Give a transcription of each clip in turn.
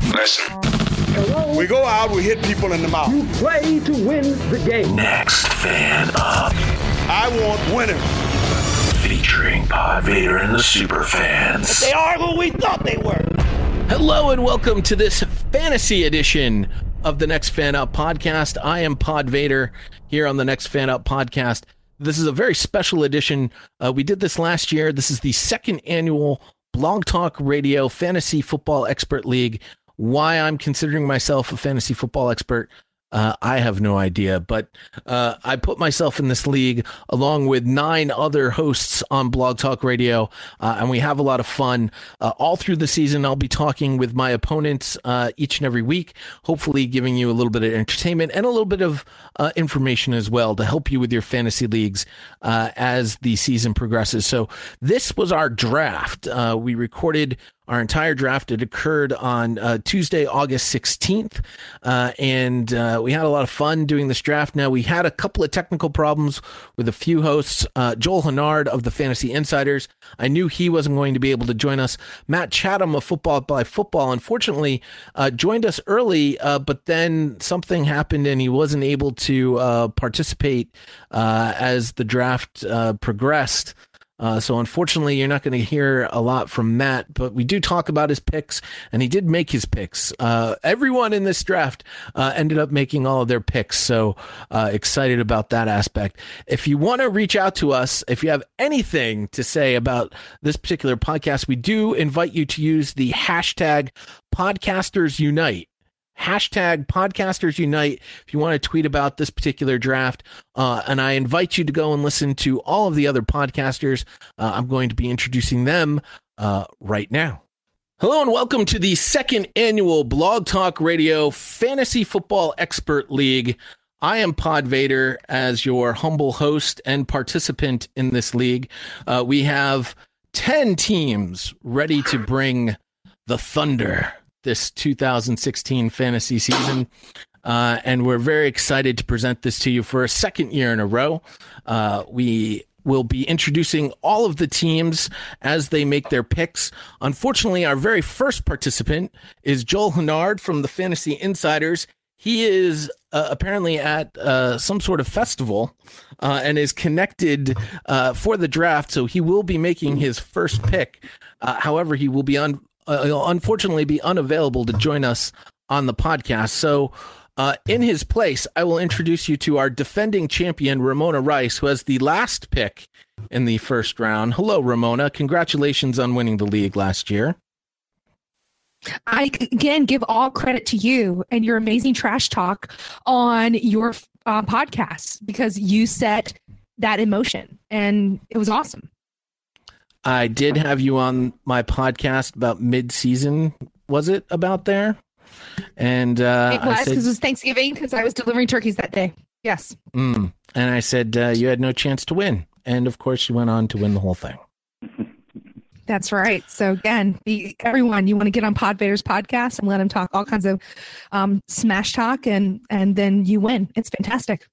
Listen. Hello? We go out, we hit people in the mouth. You play to win the game. Next Fan Up. I want winners. Featuring Pod Vader and the Superfans. They are who we thought they were. Hello and welcome to this fantasy edition of the Next Fan Up podcast. I am Pod Vader here on the Next Fan Up podcast. This is a very special edition. We did this last year. This is the second annual Blog Talk Radio Fantasy Football Expert League. Why I'm considering myself a fantasy football expert, I have no idea, but I put myself in this league along with 9 other hosts on Blog Talk Radio, and we have a lot of fun. All through the season, I'll be talking with my opponents each and every week, hopefully giving you a little bit of entertainment and a little bit of information as well to help you with your fantasy leagues as the season progresses. So this was our draft. We recorded our entire draft. It occurred on Tuesday, August 16th, and we had a lot of fun doing this draft. Now, we had a couple of technical problems with a few hosts. Joel Hennard of the Fantasy Insiders, I knew he wasn't going to be able to join us. Matt Chatham of Football by Football, unfortunately, joined us early, but then something happened and he wasn't able to participate as the draft progressed. So unfortunately, you're not going to hear a lot from Matt, but we do talk about his picks, and he did make his picks. Everyone in this draft ended up making all of their picks, so excited about that aspect. If you want to reach out to us, if you have anything to say about this particular podcast, we do invite you to use the hashtag #PodcastersUnite. Hashtag Podcasters Unite if you want to tweet about this particular draft. And I invite you to go and listen to all of the other podcasters. I'm going to be introducing them right now. Hello and welcome to the second annual Blog Talk Radio Fantasy Football Expert League. I am Pod Vader as your humble host and participant in this league. We have 10 teams ready to bring the thunder this 2016 fantasy season, and we're very excited to present this to you for a second year in a row. We will be introducing all of the teams as they make their picks. Unfortunately, our very first participant is Joel Hennard from the Fantasy Insiders. He is apparently at some sort of festival and is connected for the draft, so he will be making his first pick. However, he will be unfortunately be unavailable to join us on the podcast. So in his place, I will introduce you to our defending champion, Ramona Rice, who has the last pick in the first round. Hello, Ramona. Congratulations on winning the league last year. I, again, give all credit to you and your amazing trash talk on your podcast, because you set that in motion, and it was awesome. I did have you on my podcast about mid-season, was it about there? And it was, because it was Thanksgiving, because I was delivering turkeys that day. Yes. And I said you had no chance to win. And of course, you went on to win the whole thing. That's right. So again, everyone, you want to get on Pod Vader's podcast and let him talk all kinds of smash talk, and then you win. It's fantastic.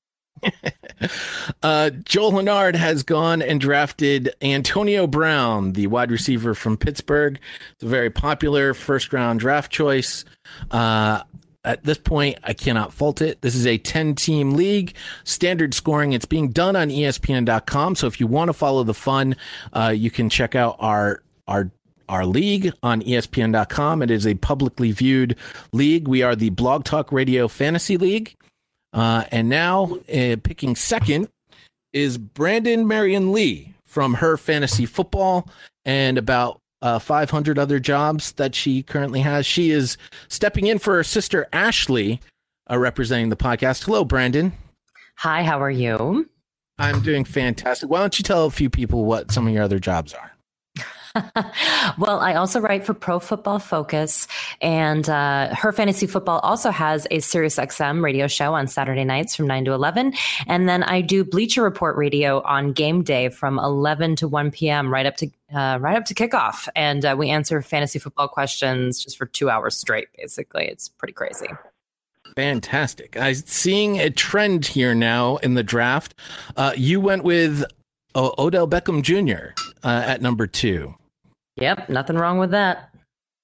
Joel Hennard has gone and drafted Antonio Brown, the wide receiver from Pittsburgh. It's a very popular first-round draft choice. At this point, I cannot fault it. This is a 10-team league, standard scoring. It's being done on ESPN.com, so if you want to follow the fun, you can check out our league on ESPN.com. It is a publicly viewed league. We are the Blog Talk Radio Fantasy League. And now picking second is Brandon Marion Lee from Her Fantasy Football and about 500 other jobs that she currently has. She is stepping in for her sister Ashley, representing the podcast. Hello, Brandon. Hi, how are you? I'm doing fantastic. Why don't you tell a few people what some of your other jobs are? Well, I also write for Pro Football Focus, and Her Fantasy Football also has a SiriusXM radio show on Saturday nights from 9 to 11. And then I do Bleacher Report radio on game day from 11 to 1 p.m. right up to kickoff. And we answer fantasy football questions just for 2 hours straight, basically. It's pretty crazy. Fantastic. I'm seeing a trend here now in the draft. You went with Odell Beckham Jr. At number 2. Yep, nothing wrong with that.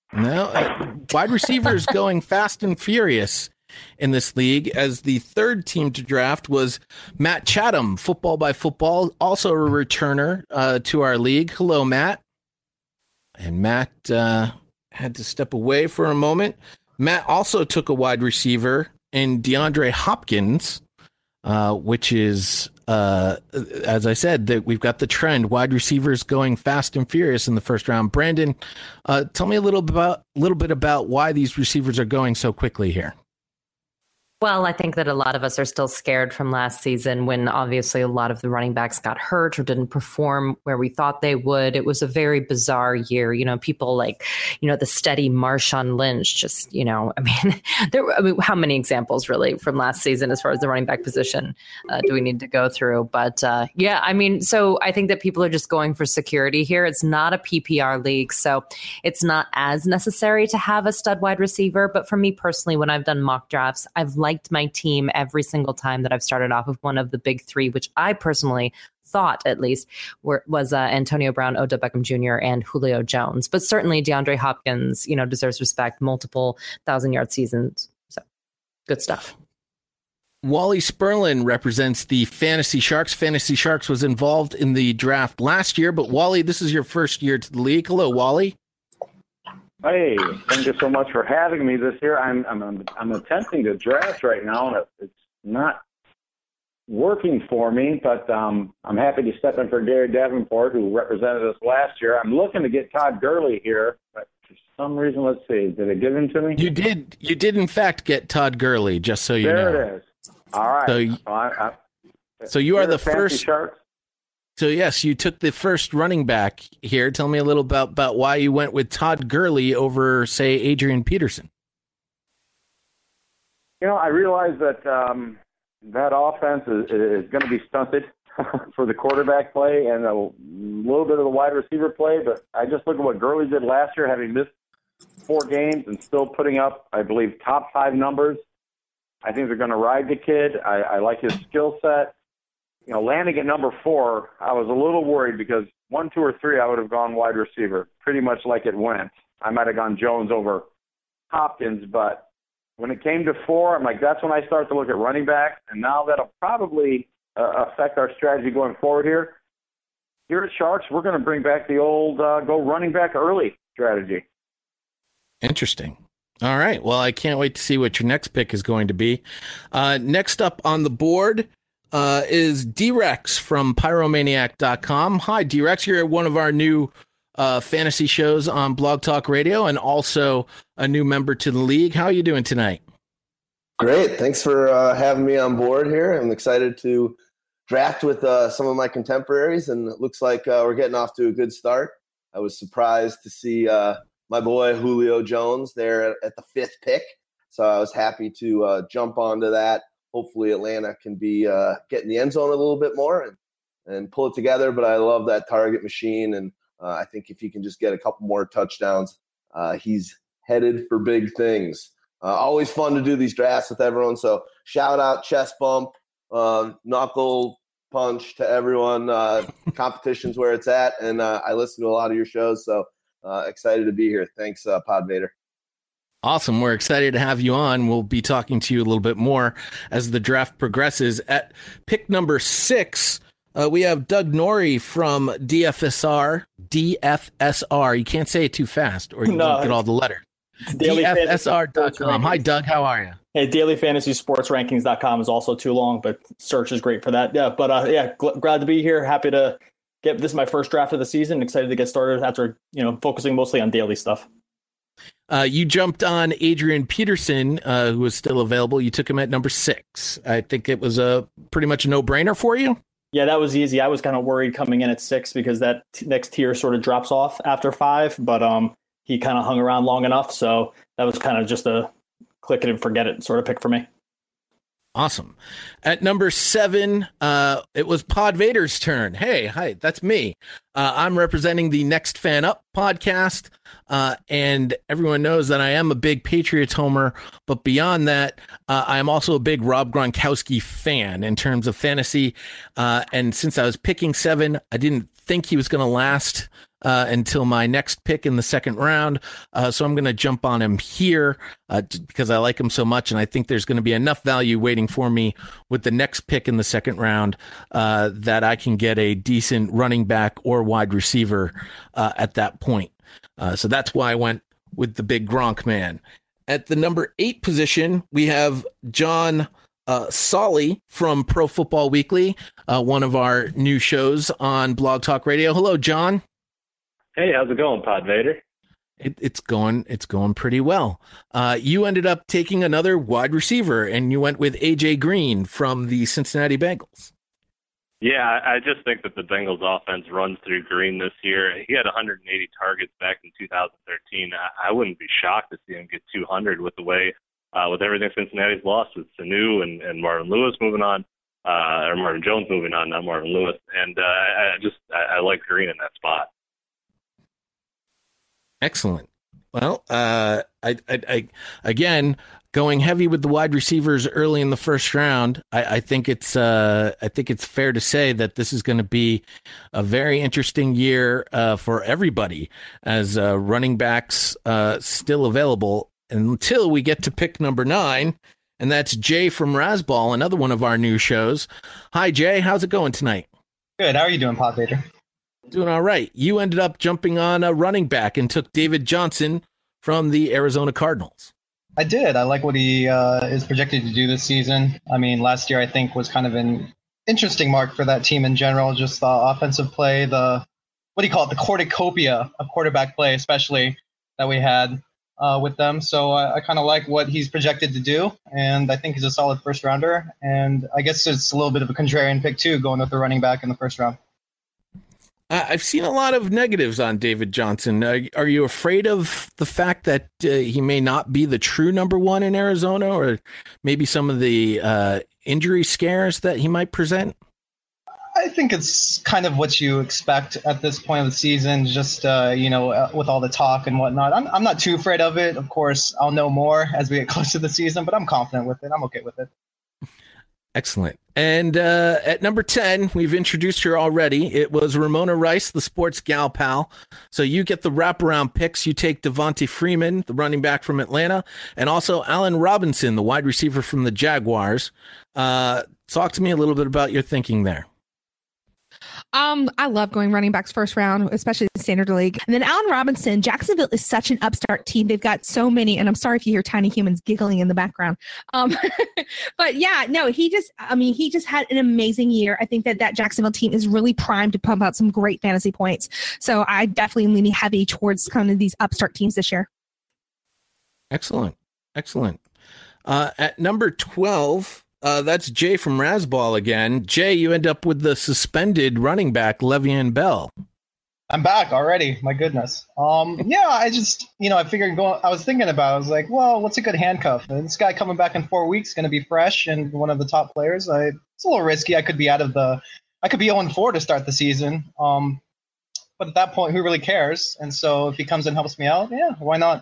No, wide receivers going fast and furious in this league, as the third team to draft was Matt Chatham, Football by Football, also a returner to our league. Hello, Matt. And Matt had to step away for a moment. Matt also took a wide receiver in DeAndre Hopkins, which is, as I said, that we've got the trend, wide receivers going fast and furious in the first round. Brandon, tell me a little bit about why these receivers are going so quickly here. Well, I think that a lot of us are still scared from last season when obviously a lot of the running backs got hurt or didn't perform where we thought they would. It was a very bizarre year. People like, the steady Marshawn Lynch, just, how many examples really from last season as far as the running back position do we need to go through? But so I think that people are just going for security here. It's not a PPR league, so it's not as necessary to have a stud wide receiver. But for me personally, when I've done mock drafts, I've liked my team every single time that I've started off with one of the big three, which I personally thought at least was Antonio Brown, Odell Beckham Jr., and Julio Jones. But certainly DeAndre Hopkins, deserves respect, multiple 1,000-yard seasons. So good stuff. Wally Sperlin represents the Fantasy Sharks. Fantasy Sharks was involved in the draft last year, but Wally, this is your first year to the league. Hello, Wally. Hey, thank you so much for having me this year. I'm attempting to draft right now, and it's not working for me, but I'm happy to step in for Gary Davenport, who represented us last year. I'm looking to get Todd Gurley here, but for some reason, let's see, did it give him to me? You did in fact get Todd Gurley, just so you know. There it is. All right. So you are the first. Sharks? So, yes, you took the first running back here. Tell me a little about why you went with Todd Gurley over, say, Adrian Peterson. I realize that that offense is going to be stunted for the quarterback play and a little bit of the wide receiver play, but I just look at what Gurley did last year, having missed 4 games and still putting up, I believe, top 5 numbers. I think they're going to ride the kid. I like his skill set. Landing at number 4, I was a little worried because 1, 2, or 3, I would have gone wide receiver, pretty much like it went. I might have gone Jones over Hopkins, but when it came to 4, I'm like, that's when I start to look at running back, and now that'll probably affect our strategy going forward here. Here at Sharks, we're going to bring back the old go running back early strategy. Interesting. All right. Well, I can't wait to see what your next pick is going to be. Next up on the board is D-Rex from Pyromaniac.com. Hi, D-Rex. You're one of our new fantasy shows on Blog Talk Radio and also a new member to the league. How are you doing tonight? Great. Thanks for having me on board here. I'm excited to draft with some of my contemporaries, and it looks like we're getting off to a good start. I was surprised to see my boy Julio Jones there at the 5th pick, so I was happy to jump onto that. Hopefully Atlanta can be getting the end zone a little bit more and pull it together. But I love that target machine, and I think if he can just get a couple more touchdowns, he's headed for big things. Always fun to do these drafts with everyone. So shout out, chest bump, knuckle punch to everyone. Competition's where it's at, and I listen to a lot of your shows, so excited to be here. Thanks, Pod Vader. Awesome. We're excited to have you on. We'll be talking to you a little bit more as the draft progresses. At pick number 6, we have Doug Norrie from DFSR. You can't say it too fast or you won't get all the lettors. DFSR.com. Hi, Doug. How are you? Hey, dailyfantasysportsrankings.com is also too long, but search is great for that. Yeah, but glad to be here. Happy to this is my first draft of the season. Excited to get started after, focusing mostly on daily stuff. You jumped on Adrian Peterson, who was still available. You took him at number 6. I think it was pretty much a no-brainer for you. Yeah, that was easy. I was kind of worried coming in at 6 because that next tier sort of drops off after 5, but he kind of hung around long enough. So that was kind of just a click it and forget it sort of pick for me. Awesome. At number 7, it was Pod Vader's turn. Hey, hi, that's me. I'm representing the Next Fan Up podcast, and everyone knows that I am a big Patriots homer, but beyond that, I am also a big Rob Gronkowski fan in terms of fantasy, and since I was picking 7, I didn't think he was going to last until my next pick in the second round. So I'm going to jump on him here because I like him so much. And I think there's going to be enough value waiting for me with the next pick in the second round that I can get a decent running back or wide receiver at that point. So that's why I went with the big Gronk man. At the number 8 position, we have John Solly from Pro Football Weekly, one of our new shows on Blog Talk Radio. Hello, John. Hey, how's it going, Pod Vader? It's going pretty well. You ended up taking another wide receiver, and you went with AJ Green from the Cincinnati Bengals. Yeah, I just think that the Bengals offense runs through Green this year. He had 180 targets back in 2013. I wouldn't be shocked to see him get 200 with the way, with everything Cincinnati's lost with Sanu and Marvin Lewis moving on, or Marvin Jones moving on, not Marvin Lewis. And I like Green in that spot. Excellent. Well, I again, going heavy with the wide receivers early in the first round. I think it's fair to say that this is going to be a very interesting year for everybody as running backs still available until we get to pick number 9, and that's Jay from Rasball, another one of our new shows. Hi, Jay. How's it going tonight? Good. How are you doing, Pod Vader? Doing all right. You ended up jumping on a running back and took David Johnson from the Arizona Cardinals. I did. I like what he is projected to do this season. I mean, last year I think was kind of an interesting mark for that team in general. Just the offensive play, the cornucopia of quarterback play, especially that we had with them. So I kind of like what he's projected to do, and I think he's a solid first rounder. And I guess it's a little bit of a contrarian pick too, going with the running back in the first round. I've seen a lot of negatives on David Johnson. Are you afraid of the fact that he may not be the true number 1 in Arizona, or maybe some of the injury scares that he might present? I think it's kind of what you expect at this point of the season, just, with all the talk and whatnot. I'm not too afraid of it. Of course, I'll know more as we get close to the season, but I'm confident with it. I'm okay with it. Excellent. And at number 10, we've introduced her already. It was Ramona Rice, the sports gal pal. So you get the wraparound picks. You take Devontae Freeman, the running back from Atlanta, and also Allen Robinson, the wide receiver from the Jaguars. Talk to me a little bit about your thinking there. I love going running backs first round, especially the standard league. And then Allen Robinson, Jacksonville is such an upstart team. They've got so many, and I'm sorry if you hear tiny humans giggling in the background. But yeah, no, he just had an amazing year. I think that Jacksonville team is really primed to pump out some great fantasy points. So I definitely am leaning heavy towards kind of these upstart teams this year. Excellent. At number 12, that's Jay from Rasball again. Jay, you end up with the suspended running back, Le'Veon Bell. I'm back already. My goodness. I just, I figured I was thinking about it. I was like, well, what's a good handcuff? And this guy coming back in 4 weeks, going to be fresh and one of the top players. It's a little risky. I could be 0-4 to start the season. But at that point, who really cares? And so if he comes and helps me out, yeah, why not?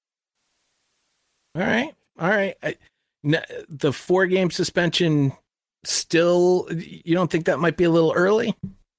All right. The 4-game suspension still, you don't think that might be a little early?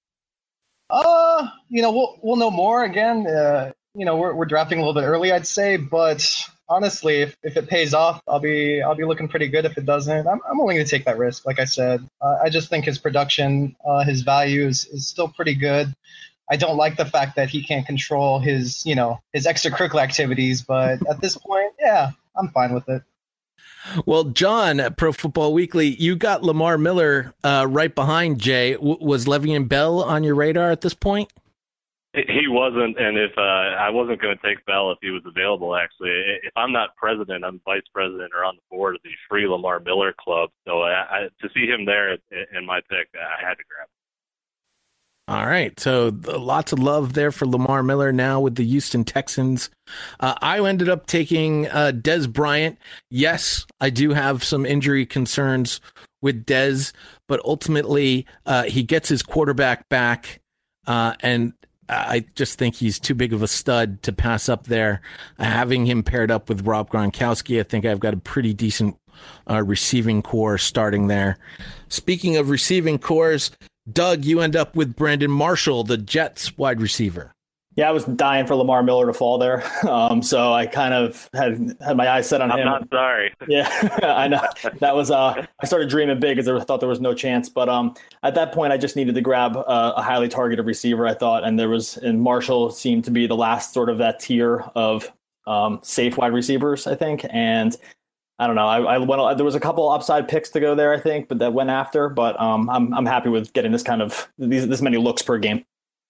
We'll know more again. We're drafting a little bit early, I'd say, but honestly, if it pays off, I'll be looking pretty good. If it doesn't, I'm willing to take that risk. Like I said, I just think his production, his value is still pretty good. I don't like the fact that he can't control his extracurricular activities, but at this point, yeah, I'm fine with it. Well, John, at Pro Football Weekly, you got Lamar Miller right behind Jay. Was Le'Veon Bell on your radar at this point? He wasn't, and if I wasn't going to take Bell if he was available, actually. If I'm not president, I'm vice president or on the board of the Free Lamar Miller Club. So to see him there in my pick, I had to grab him. All right, so lots of love there for Lamar Miller now with the Houston Texans. I ended up taking Dez Bryant. Yes, I do have some injury concerns with Dez, but ultimately he gets his quarterback back, and I just think he's too big of a stud to pass up there. Having him paired up with Rob Gronkowski, I think I've got a pretty decent receiving core starting there. Speaking of receiving cores, Doug, you end up with Brandon Marshall, the Jets wide receiver. Yeah, I was dying for Lamar Miller to fall there. So I kind of had my eyes set on him. I'm not sorry. Yeah, I know. That was I started dreaming big because I thought there was no chance. But at that point, I just needed to grab a highly targeted receiver, I thought. And Marshall seemed to be the last sort of that tier of safe wide receivers, I think. And I don't know. I went. There was a couple upside picks to go there, I think, but that went after. But I'm happy with getting this many looks per game.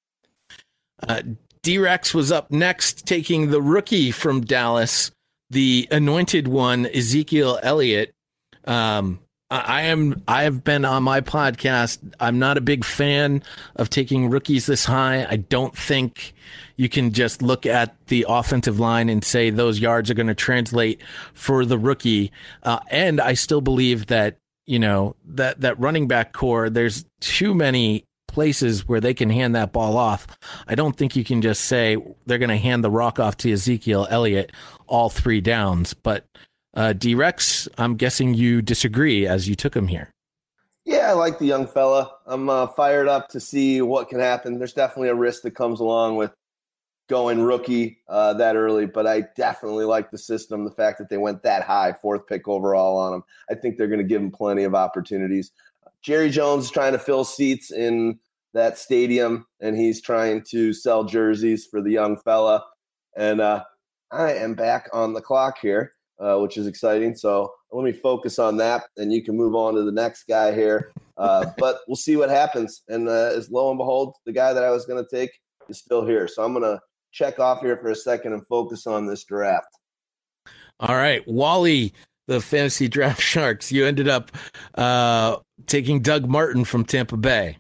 D-Rex was up next, taking the rookie from Dallas, the anointed one, Ezekiel Elliott. I have been on my podcast. I'm not a big fan of taking rookies this high. I don't think you can just look at the offensive line and say those yards are going to translate for the rookie. And I still believe that, that running back core, there's too many places where they can hand that ball off. I don't think you can just say they're going to hand the rock off to Ezekiel Elliott all 3 downs. But D-Rex, I'm guessing you disagree as you took him here. Yeah, I like the young fella. I'm fired up to see what can happen. There's definitely a risk that comes along with going rookie that early, but I definitely like the system, the fact that they went that high, 4th pick overall on him. I think they're going to give him plenty of opportunities. Jerry Jones is trying to fill seats in that stadium, and he's trying to sell jerseys for the young fella. And I am back on the clock here, which is exciting. So let me focus on that, and you can move on to the next guy here. But we'll see what happens. And as lo and behold, the guy that I was going to take is still here. So I'm going to check off here for a second and focus on this draft. All right, Wally, the Fantasy Draft Sharks, you ended up taking Doug Martin from Tampa Bay.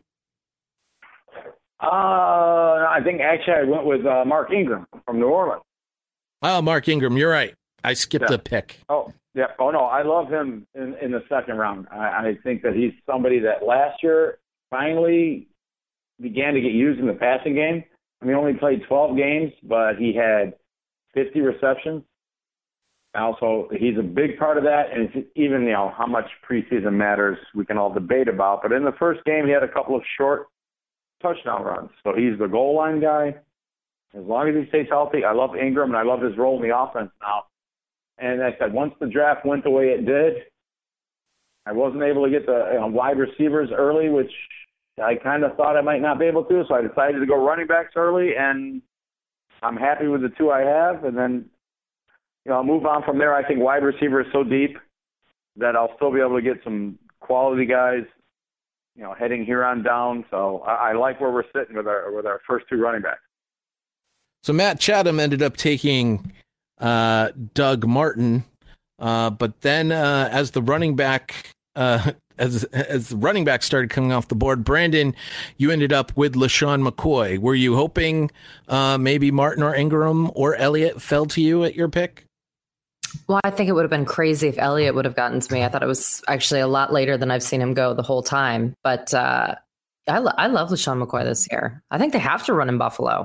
I think actually I went with Mark Ingram from New Orleans. Oh, Mark Ingram, you're right. I skipped a pick. Oh, yeah. Oh, no, I love him in the second round. I think that he's somebody that last year finally began to get used in the passing game. I mean, he only played 12 games, but he had 50 receptions. Also, he's a big part of that, and it's even, how much preseason matters, we can all debate about. But in the first game, he had a couple of short touchdown runs. So he's the goal line guy. As long as he stays healthy, I love Ingram, and I love his role in the offense now. And I said, once the draft went the way it did, I wasn't able to get the wide receivers early, which I kind of thought I might not be able to. So I decided to go running backs early, and I'm happy with the 2 I have. And then I'll move on from there. I think wide receiver is so deep that I'll still be able to get some quality guys, heading here on down. So I like where we're sitting with our first 2 running backs. So Matt Chatham ended up taking Doug Martin, but then as the running back as the running back started coming off the board, Brandon, you ended up with LaShawn McCoy. Were you hoping maybe Martin or Ingram or Elliott fell to you at your pick? Well, I think it would have been crazy if Elliott would have gotten to me. I thought it was actually a lot later than I've seen him go the whole time. But I love LaShawn McCoy this year. I think they have to run in Buffalo.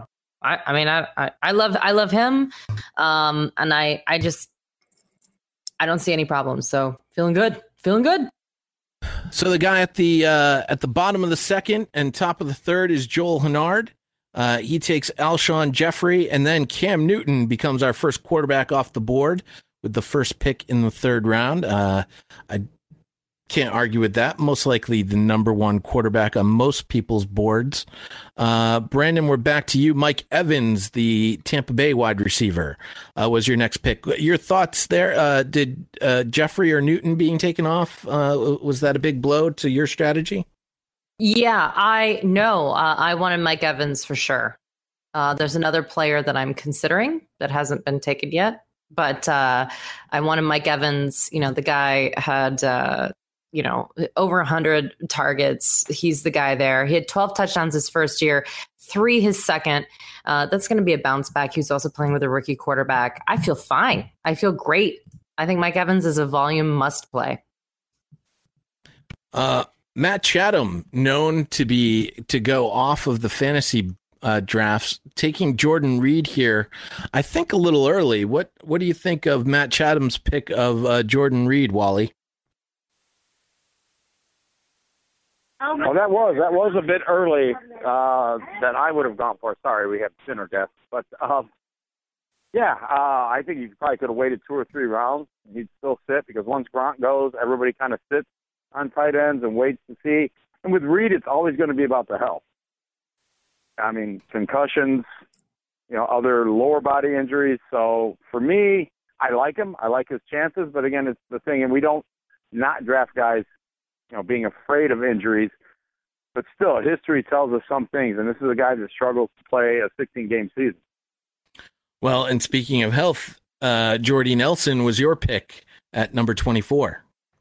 I love him, and I don't see any problems. So feeling good. So the guy at the bottom of the second and top of the third is Joel Hennard. He takes Alshon Jeffrey, and then Cam Newton becomes our first quarterback off the board with the first pick in the 3rd round. I can't argue with that. Most likely the number 1 quarterback on most people's boards. Brandon, we're back to you. Mike Evans, the Tampa Bay wide receiver, was your next pick. Your thoughts there? Did Jeffrey or Newton being taken off, was that a big blow to your strategy? Yeah, I know. I wanted Mike Evans for sure. There's another player that I'm considering that hasn't been taken yet, but I wanted Mike Evans. The guy had over 100 targets. He's the guy there. He had 12 touchdowns his first year, 3 his second. That's going to be a bounce back. He's also playing with a rookie quarterback. I feel fine. I feel great. I think Mike Evans is a volume must play. Matt Chatham, known to go off of the fantasy drafts, taking Jordan Reed here, I think a little early. What do you think of Matt Chatham's pick of Jordan Reed, Wally? Well, that was a bit early that I would have gone for. Sorry, we have dinner guests. But, I think you probably could have waited 2 or 3 rounds. He'd still sit because once Gronk goes, everybody kind of sits on tight ends and waits to see. And with Reed, it's always going to be about the health. I mean, concussions, other lower body injuries. So for me, I like him. I like his chances. But, again, it's the thing, and we don't not draft guys being afraid of injuries. But still, history tells us some things, and this is a guy that struggles to play a 16-game season. Well, and speaking of health, Jordy Nelson was your pick at number 24.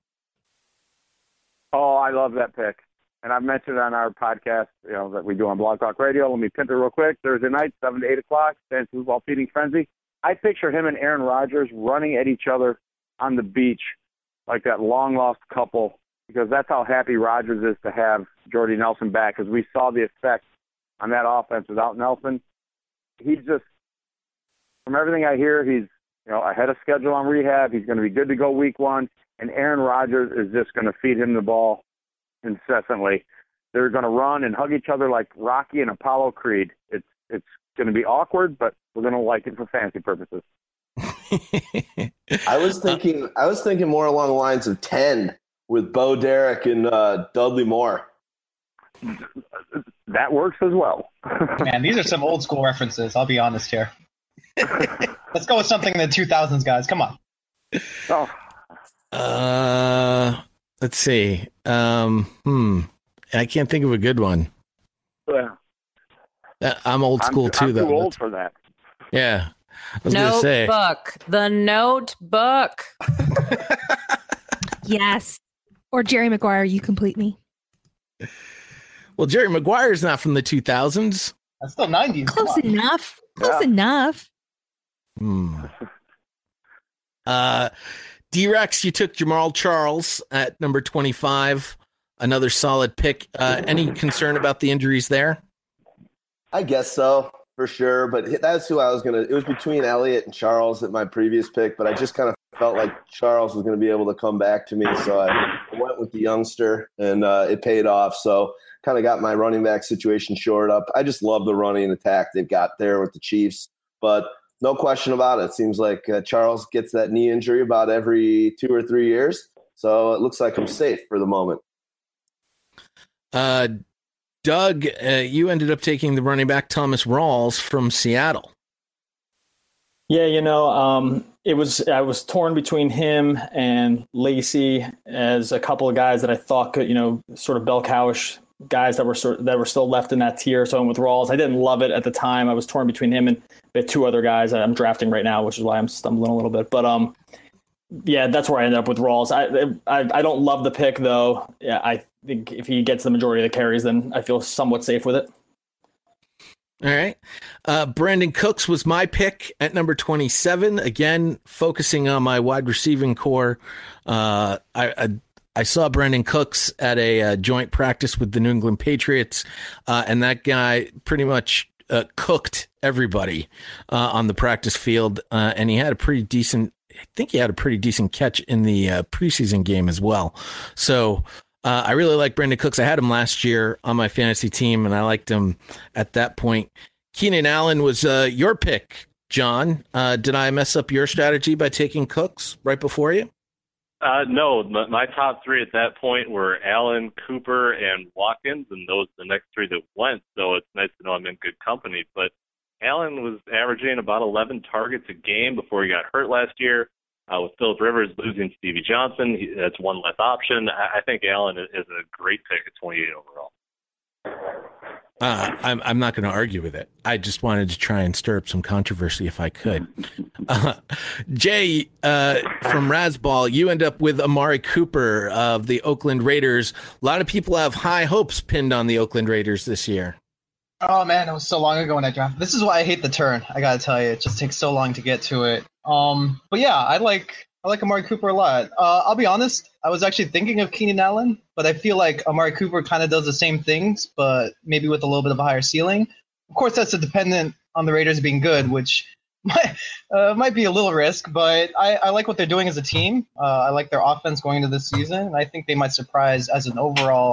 Oh, I love that pick. And I've mentioned on our podcast, that we do on Blog Talk Radio. Let me pimp it real quick. Thursday night, 7 to 8 o'clock, Fantasy Football Feeding Frenzy. I picture him and Aaron Rodgers running at each other on the beach like that long-lost couple, because that's how happy Rodgers is to have Jordy Nelson back, because we saw the effect on that offense without Nelson. He's just, from everything I hear, he's ahead of schedule on rehab. He's going to be good to go week 1, and Aaron Rodgers is just going to feed him the ball incessantly. They're going to run and hug each other like Rocky and Apollo Creed. It's going to be awkward, but we're going to like it for fantasy purposes. I was thinking more along the lines of 10 with Bo Derek and Dudley Moore. That works as well. Man, these are some old school references. I'll be honest here. Let's go with something in the 2000s, guys. Come on. Let's see. I can't think of a good one. Yeah. I'm old school too, though. I'm too old for that. Yeah. I was gonna say. The Notebook. Yes. Or Jerry Maguire, you complete me. Well, Jerry Maguire's not from the 2000s. That's still 90s. Close enough. Close enough. D-Rex, you took Jamal Charles at number 25. Another solid pick. Any concern about the injuries there? I guess so, for sure. But that's who I was going to – it was between Elliott and Charles at my previous pick, but I just kind of felt like Charles was going to be able to come back to me. So I went with the youngster, and it paid off. So kind of got my running back situation shored up. I just love the running attack they've got there with the Chiefs. But no question about it. It seems like Charles gets that knee injury about every 2 or 3 years. So it looks like I'm safe for the moment. Doug, you ended up taking the running back Thomas Rawls from Seattle. Yeah, I was torn between him and Lacey as a couple of guys that I thought could, sort of bell cowish guys that were still left in that tier. So I went with Rawls. I didn't love it at the time. I was torn between him and the 2 other guys that I'm drafting right now, which is why I'm stumbling a little bit. But yeah, that's where I ended up with Rawls. I don't love the pick though. Yeah, I think if he gets the majority of the carries, then I feel somewhat safe with it. All right. Brandon Cooks was my pick at number 27. Again, focusing on my wide receiving core. I saw Brandon Cooks at a joint practice with the New England Patriots, and that guy pretty much cooked everybody on the practice field, and he had a pretty decent catch in the preseason game as well. So I really like Brandon Cooks. I had him last year on my fantasy team, and I liked him at that point. Keenan Allen was your pick, John. Did I mess up your strategy by taking Cooks right before you? No, my top 3 at that point were Allen, Cooper, and Watkins, and those are the next 3 that went, so it's nice to know I'm in good company. But Allen was averaging about 11 targets a game before he got hurt last year. With Phillip Rivers losing Stevie Johnson, that's one less option. I think Allen is a great pick at 28 overall. I'm not going to argue with it. I just wanted to try and stir up some controversy if I could. Jay, from Razzball, you end up with Amari Cooper of the Oakland Raiders. A lot of people have high hopes pinned on the Oakland Raiders this year. Oh, man, it was so long ago when I drafted. This is why I hate the turn. I got to tell you, it just takes so long to get to it. But yeah, I like Amari Cooper a lot. I'll be honest, I was actually thinking of Keenan Allen, but I feel like Amari Cooper kind of does the same things, but maybe with a little bit of a higher ceiling. Of course, that's dependent on the Raiders being good, which might be a little risk, but I like what they're doing as a team. I like their offense going into this season, and I think they might surprise as an overall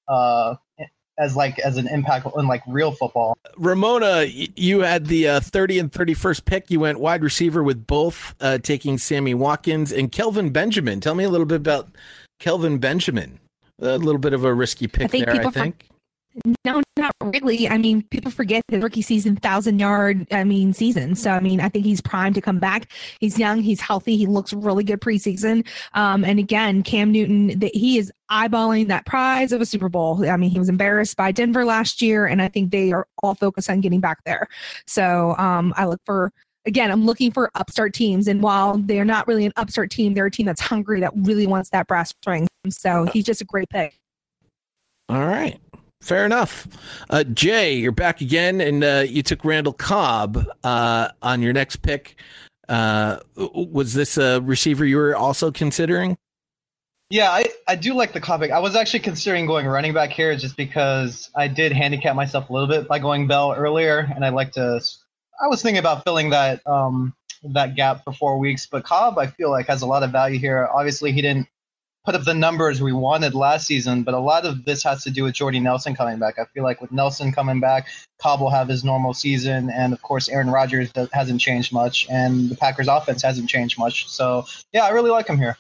as an impact in like real football. Ramona, you had the 30 and 31st pick. You went wide receiver with both, taking Sammy Watkins and Kelvin Benjamin. Tell me a little bit about Kelvin Benjamin. A little bit of a risky pick there, I think. No, not really. I mean, people forget his rookie season, 1,000-yard, season. So, I think he's primed to come back. He's young. He's healthy. He looks really good preseason. And again, Cam Newton, he is eyeballing that prize of a Super Bowl. He was embarrassed by Denver last year, and I think they are all focused on getting back there. So I'm looking for upstart teams. And while they're not really an upstart team, they're a team that's hungry, that really wants that brass ring. So he's just a great pick. All right. Fair enough. Jay, you're back again, and you took Randall Cobb on your next pick. Was this a receiver you were also considering? Yeah, I do like the Cobb pick. I was actually considering going running back here just because I did handicap myself a little bit by going Bell earlier, and I was thinking about filling that gap for 4 weeks. But Cobb, I feel like, has a lot of value here. Obviously, he didn't put up the numbers we wanted last season, but a lot of this has to do with Jordy Nelson coming back. I feel like with Nelson coming back, Cobb will have his normal season, and of course Aaron Rodgers hasn't changed much, and the Packers offense hasn't changed much. So yeah, I really like him here.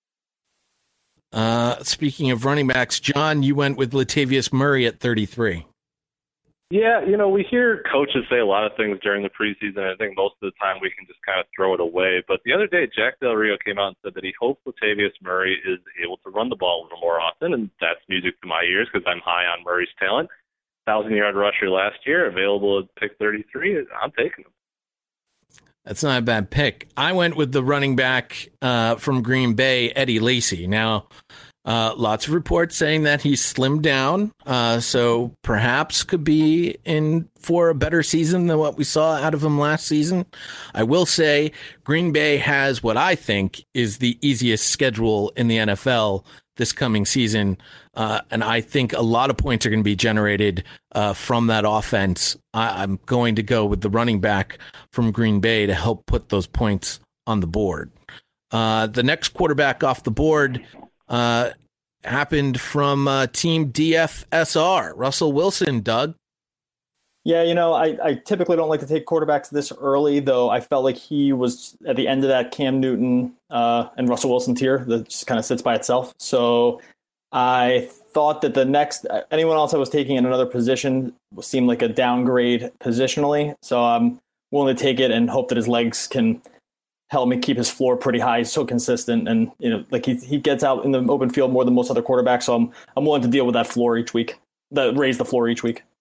Speaking of running backs, John, you went with Latavius Murray at 33. Yeah, we hear coaches say a lot of things during the preseason. I think most of the time we can just kind of throw it away. But the other day, Jack Del Rio came out and said that he hopes Latavius Murray is able to run the ball a little more often, and that's music to my ears because I'm high on Murray's talent. 1,000-yard rusher last year, available at pick 33. I'm taking him. That's not a bad pick. I went with the running back from Green Bay, Eddie Lacy. Now, lots of reports saying that he's slimmed down, so perhaps could be in for a better season than what we saw out of him last season. I will say Green Bay has what I think is the easiest schedule in the NFL this coming season, and I think a lot of points are going to be generated from that offense. I'm going to go with the running back from Green Bay to help put those points on the board. The next quarterback off the board happened from Team DFSR, Russell Wilson. Doug? Yeah, I typically don't like to take quarterbacks this early, though I felt like he was at the end of that Cam Newton and Russell Wilson tier that just kind of sits by itself. So I thought that the next anyone else I was taking in another position seemed like a downgrade positionally. So I'm willing to take it and hope that his legs can help me keep his floor pretty high. He's so consistent, and like he gets out in the open field more than most other quarterbacks. So I'm willing to deal with that floor each week, raise the floor each week.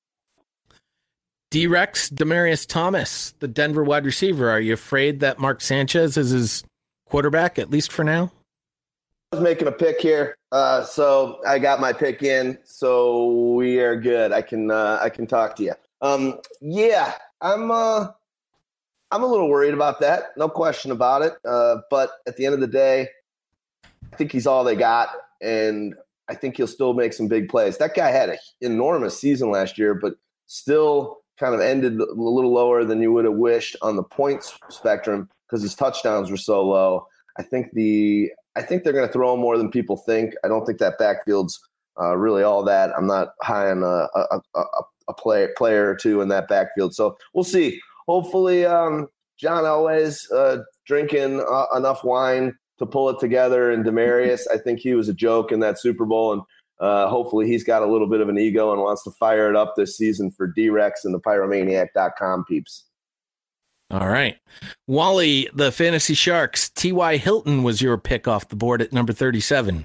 D-Rex, Demaryius Thomas, the Denver wide receiver. Are you afraid that Mark Sanchez is his quarterback, at least for now? I was making a pick here, so I got my pick in, so we are good. I can talk to you. Yeah, I'm a little worried about that, no question about it. But at the end of the day, I think he's all they got, and I think he'll still make some big plays. That guy had an enormous season last year, but still kind of ended a little lower than you would have wished on the points spectrum because his touchdowns were so low. I think they're going to throw him more than people think. I don't think that backfield's really all that. I'm not high on a player or two in that backfield. So we'll see. Hopefully, John Elway's drinking enough wine to pull it together. And Demaryius, I think he was a joke in that Super Bowl. And hopefully he's got a little bit of an ego and wants to fire it up this season for D-Rex and the Pyromaniac.com peeps. All right. Wally, the Fantasy Sharks, T.Y. Hilton was your pick off the board at number 37.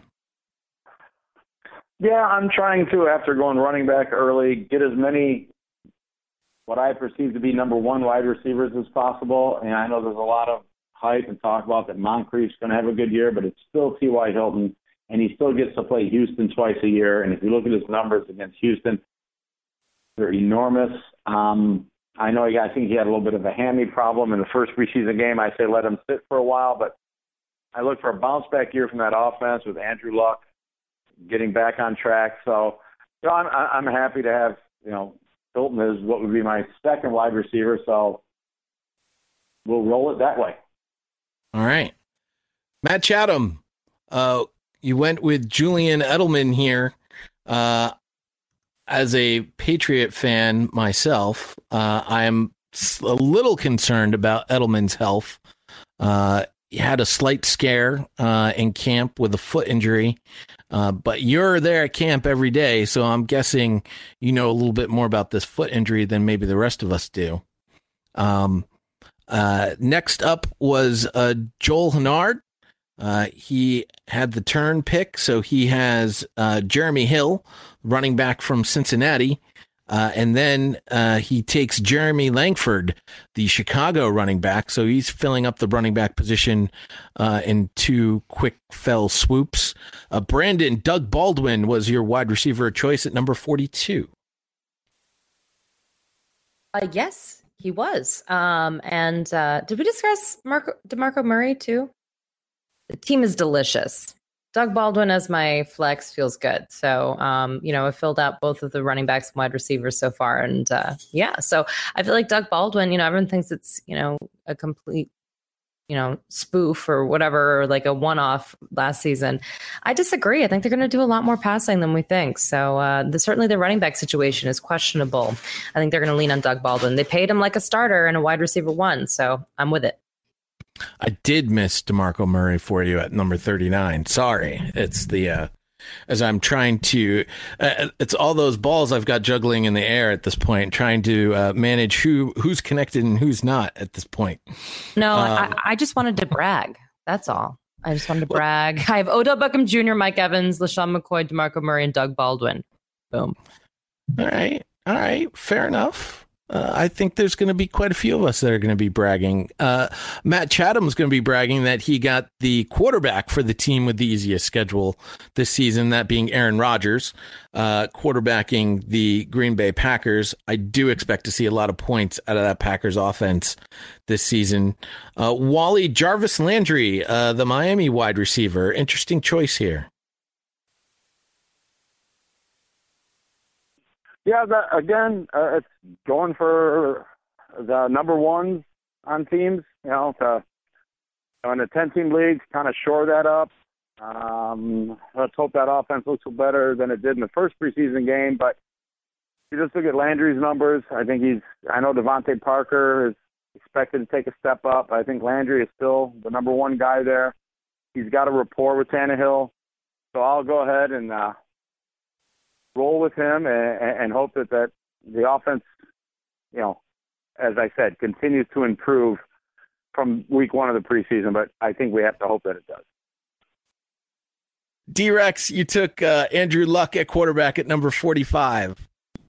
Yeah, I'm trying to, after going running back early, get as many what I perceive to be number one wide receivers as possible. And I know there's a lot of hype and talk about that Moncrief's going to have a good year, but it's still T.Y. Hilton, and he still gets to play Houston twice a year. And if you look at his numbers against Houston, they're enormous. I think he had a little bit of a hammy problem in the first preseason game. I say let him sit for a while, but I look for a bounce-back year from that offense with Andrew Luck getting back on track. So, I'm happy to have, Hilton is what would be my second wide receiver, so we'll roll it that way. All right. Matt Chatham, you went with Julian Edelman here. As a Patriot fan myself, I am a little concerned about Edelman's health. He had a slight scare in camp with a foot injury, but you're there at camp every day, so I'm guessing you know a little bit more about this foot injury than maybe the rest of us do. Next up was Joel Hennard. He had the turn pick, so he has Jeremy Hill, running back from Cincinnati, and then he takes Jeremy Langford, the Chicago running back, so he's filling up the running back position in 2 quick fell swoops. Brandon, Doug Baldwin was your wide receiver choice at number 42. Yes, he was. And did we discuss DeMarco Murray too? The team is delicious. Doug Baldwin as my flex feels good. So, I filled out both of the running backs and wide receivers so far. And so I feel like Doug Baldwin, everyone thinks it's, a complete, spoof or whatever, or like a one-off last season. I disagree. I think they're going to do a lot more passing than we think. So certainly the running back situation is questionable. I think they're going to lean on Doug Baldwin. They paid him like a starter and a wide receiver 1. So I'm with it. I did miss DeMarco Murray for you at number 39. Sorry. It's the, as I'm trying to, it's all those balls I've got juggling in the air at this point, trying to manage who's connected and who's not at this point. No, I just wanted to brag. That's all. I just wanted to brag. I have Odell Beckham Jr., Mike Evans, LaShawn McCoy, DeMarco Murray, and Doug Baldwin. Boom. All right. Fair enough. I think there's going to be quite a few of us that are going to be bragging. Matt Chatham's going to be bragging that he got the quarterback for the team with the easiest schedule this season, that being Aaron Rodgers, quarterbacking the Green Bay Packers. I do expect to see a lot of points out of that Packers offense this season. Wally Jarvis Landry, the Miami wide receiver. Interesting choice here. Yeah, it's going for the number 1 on teams, in a 10-team league, kind of shore that up. Let's hope that offense looks better than it did in the first preseason game. But you just look at Landry's numbers. I know Devontae Parker is expected to take a step up. I think Landry is still the number 1 guy there. He's got a rapport with Tannehill. So I'll go ahead and roll with him and hope that the offense, as I said, continues to improve from week 1 of the preseason, but I think we have to hope that it does. D-Rex, you took Andrew Luck at quarterback at number 45.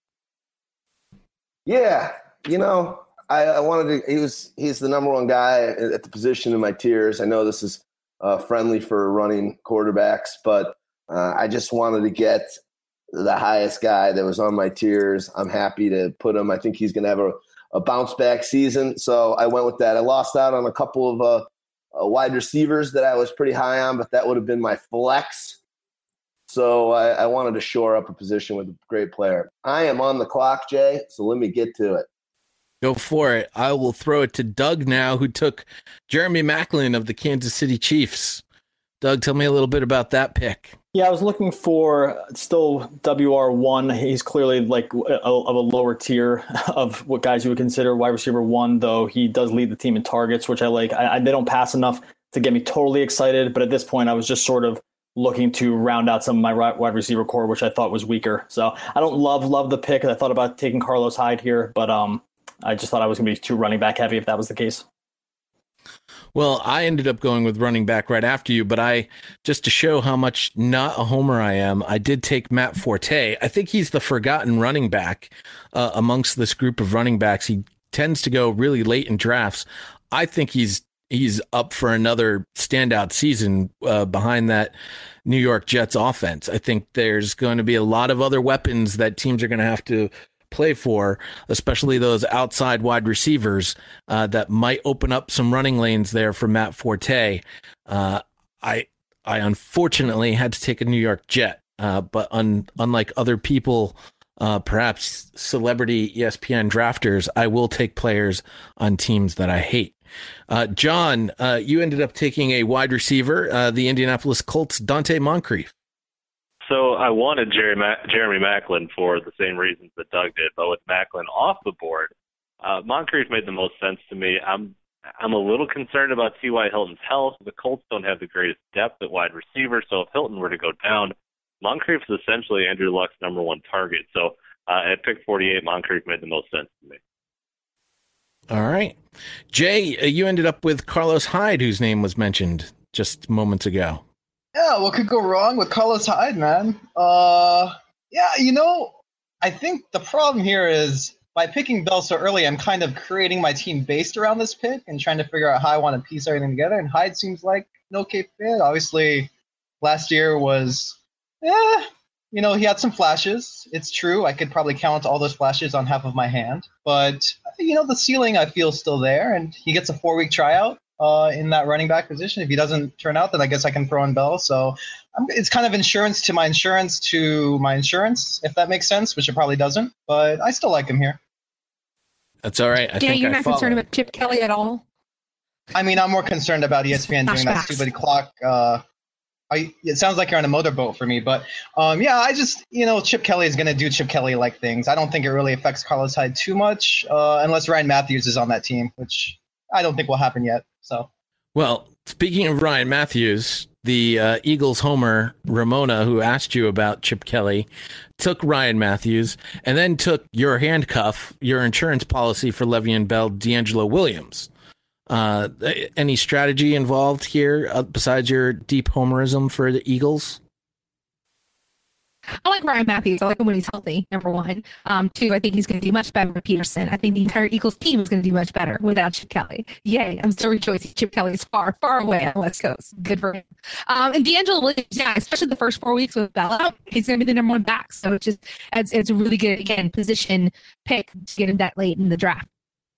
Yeah, I wanted to. He's the number 1 guy at the position in my tiers. I know this is friendly for running quarterbacks, but I just wanted to get the highest guy that was on my tiers. I'm happy to put him. I think he's going to have a bounce back season. So I went with that. I lost out on a couple of wide receivers that I was pretty high on, but that would have been my flex. So I wanted to shore up a position with a great player. I am on the clock, Jay, so let me get to it. Go for it. I will throw it to Doug now, who took Jeremy Maclin of the Kansas City Chiefs. Doug, tell me a little bit about that pick. Yeah, I was looking for still WR1. He's clearly like of a lower tier of what guys you would consider wide receiver 1, though he does lead the team in targets, which I like. They don't pass enough to get me totally excited, but at this point I was just sort of looking to round out some of my wide receiver core, which I thought was weaker. So I don't love the pick. I thought about taking Carlos Hyde here, but I just thought I was going to be too running back heavy if that was the case. Well, I ended up going with running back right after you, but just to show how much not a homer I am, I did take Matt Forte. I think he's the forgotten running back amongst this group of running backs. He tends to go really late in drafts. I think he's up for another standout season behind that New York Jets offense. I think there's going to be a lot of other weapons that teams are going to have to play for, especially those outside wide receivers that might open up some running lanes there for Matt Forte. I unfortunately had to take a New York Jet, but unlike other people, perhaps celebrity ESPN drafters, I will take players on teams that I hate. John, you ended up taking a wide receiver, the Indianapolis Colts, Dante Moncrief. So I wanted Jeremy Maclin for the same reasons that Doug did, but with Maclin off the board, Moncrief made the most sense to me. I'm a little concerned about T.Y. Hilton's health. The Colts don't have the greatest depth at wide receiver, so if Hilton were to go down, Moncrief is essentially Andrew Luck's number one target. So at pick 48, Moncrief made the most sense to me. All right. Jay, you ended up with Carlos Hyde, whose name was mentioned just moments ago. Yeah, what could go wrong with Carlos Hyde, man? Yeah, I think the problem here is by picking Bell so early, I'm kind of creating my team based around this pick and trying to figure out how I want to piece everything together. And Hyde seems like an okay fit. Obviously, last year was, he had some flashes. It's true. I could probably count all those flashes on half of my hand. But, the ceiling I feel is still there. And he gets a 4-week tryout in that running back position. If he doesn't turn out, then I guess I can throw in Bell. So it's kind of insurance to my insurance, if that makes sense, which it probably doesn't. But I still like him here. That's all right. You're not concerned about Chip Kelly at all? I mean, I'm more concerned about ESPN doing that stupid clock. It sounds like you're on a motorboat for me, but I just, Chip Kelly is going to do Chip Kelly-like things. I don't think it really affects Carlos Hyde too much, unless Ryan Matthews is on that team, which I don't think will happen yet. So, well, speaking of Ryan Matthews, the Eagles homer Ramona, who asked you about Chip Kelly, took Ryan Matthews and then took your handcuff, your insurance policy for Le'Veon Bell, D'Angelo Williams. Any strategy involved here besides your deep homerism for the Eagles? I like Ryan Matthews. I like him when he's healthy, number one. Two, I think he's going to do much better with Peterson. I think the entire Eagles team is going to do much better without Chip Kelly. Yay, I'm still rejoicing. Chip Kelly is far, far away on the West Coast. Good for him. And D'Angelo Williams, especially the first 4 weeks with Bell out, he's going to be the number one back. So it's a really good, again, position pick to get him that late in the draft.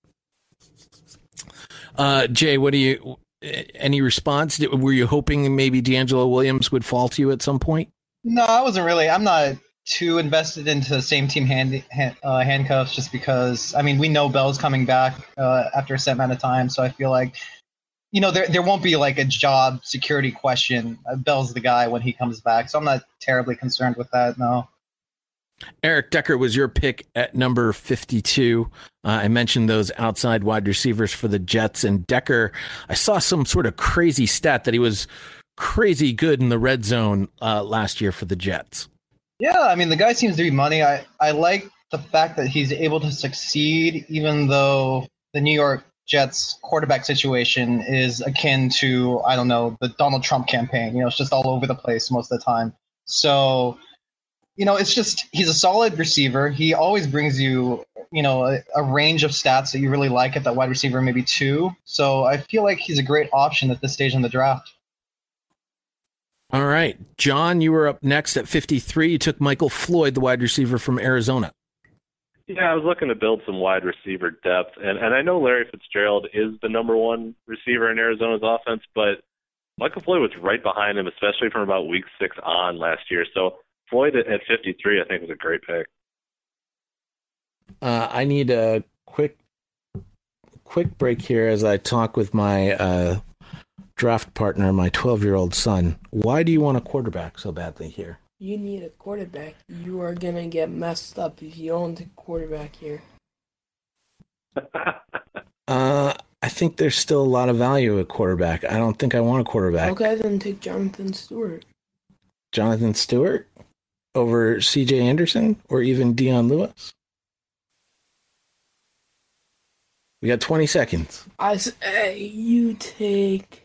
Jay, any response? Were you hoping maybe D'Angelo Williams would fall to you at some point? No, I wasn't really. I'm not too invested into the same team handcuffs just because, we know Bell's coming back after a set amount of time. So I feel like, there won't be like a job security question. Bell's the guy when he comes back. So I'm not terribly concerned with that, no. Eric Decker was your pick at number 52. I mentioned those outside wide receivers for the Jets, and Decker, I saw some sort of crazy stat that he was crazy good in the red zone last year for the Jets. Yeah, the guy seems to be money. I like the fact that he's able to succeed even though the New York Jets quarterback situation is akin to, the Donald Trump campaign. It's just all over the place most of the time. So, it's just he's a solid receiver. He always brings you, a range of stats that you really like at that wide receiver, maybe two. So I feel like he's a great option at this stage in the draft. All right. John, you were up next at 53. You took Michael Floyd, the wide receiver from Arizona. Yeah, I was looking to build some wide receiver depth, and I know Larry Fitzgerald is the number one receiver in Arizona's offense, but Michael Floyd was right behind him, especially from about week 6 on last year. So Floyd at 53, I think, was a great pick. I need a quick break here as I talk with my draft partner, my 12-year-old son. Why do you want a quarterback so badly here? You need a quarterback. You are going to get messed up if you don't take a quarterback here. I think there's still a lot of value at quarterback. I don't think I want a quarterback. Okay, then take Jonathan Stewart. Jonathan Stewart over C.J. Anderson or even Dion Lewis? We got 20 seconds. I say you take...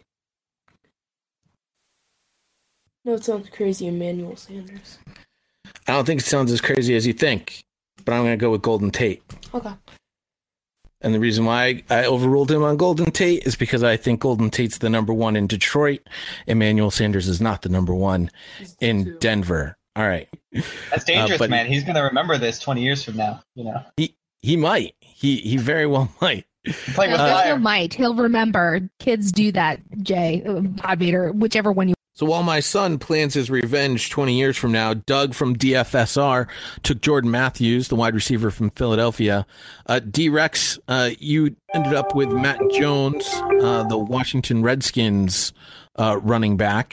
No, it sounds crazy, Emmanuel Sanders. I don't think it sounds as crazy as you think, but I'm going to go with Golden Tate. Okay. And the reason why I overruled him on Golden Tate is because I think Golden Tate's the number one in Detroit. Emmanuel Sanders is not the number one in Denver. All right. That's dangerous, man. He's going to remember this 20 years from now. He might. He very well might. He might. He'll remember. Kids do that, Jay, Pod Vader, whichever one you. So while my son plans his revenge 20 years from now, Doug from DFSR took Jordan Matthews, the wide receiver from Philadelphia. D-Rex, you ended up with Matt Jones, the Washington Redskins running back.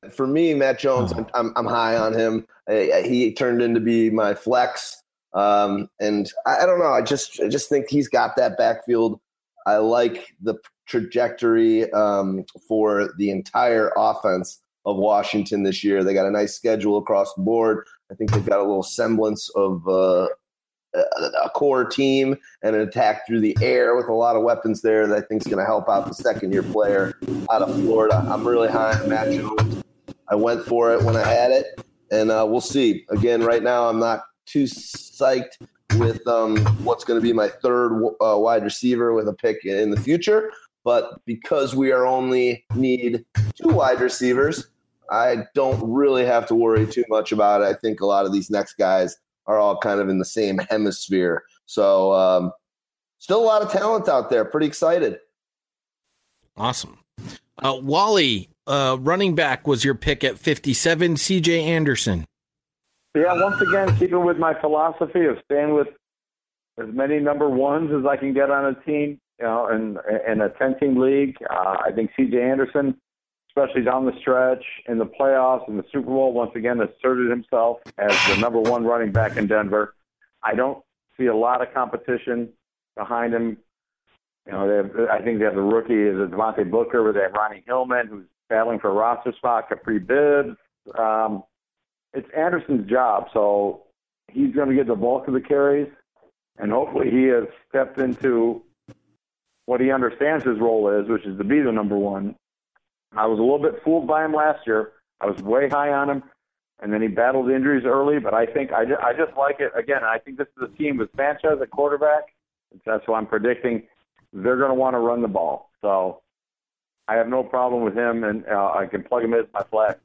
For me, Matt Jones, I'm high on him. He turned into be my flex. And I don't know. I just think he's got that backfield. I like the trajectory for the entire offense of Washington this year. They got a nice schedule across the board. I think they've got a little semblance of a core team and an attack through the air with a lot of weapons there that I think is going to help out the second-year player out of Florida. I'm really high on Matt Jones. I went for it when I had it, and we'll see. Again, right now I'm not too psyched with what's going to be my third wide receiver with a pick in the future. But because we are only need 2 wide receivers, I don't really have to worry too much about it. I think a lot of these next guys are all kind of in the same hemisphere. So still a lot of talent out there. Pretty excited. Awesome. Wally, running back was your pick at 57, CJ Anderson. Yeah, once again, keeping with my philosophy of staying with as many number ones as I can get on a team, in a 10-team league. I think C.J. Anderson, especially down the stretch in the playoffs and the Super Bowl, once again asserted himself as the number 1 running back in Denver. I don't see a lot of competition behind him. I think they have the rookie is Devontae Booker, where they have Ronnie Hillman, who's battling for a roster spot, Capri Bibbs. It's Anderson's job, so he's going to get the bulk of the carries, and hopefully he has stepped into what he understands his role is, which is to be the number 1. I was a little bit fooled by him last year. I was way high on him, and then he battled injuries early, but I think I just like it. Again, I think this is a team with Sanchez at quarterback. That's what I'm predicting. They're going to want to run the ball. So I have no problem with him, and I can plug him in as my flex.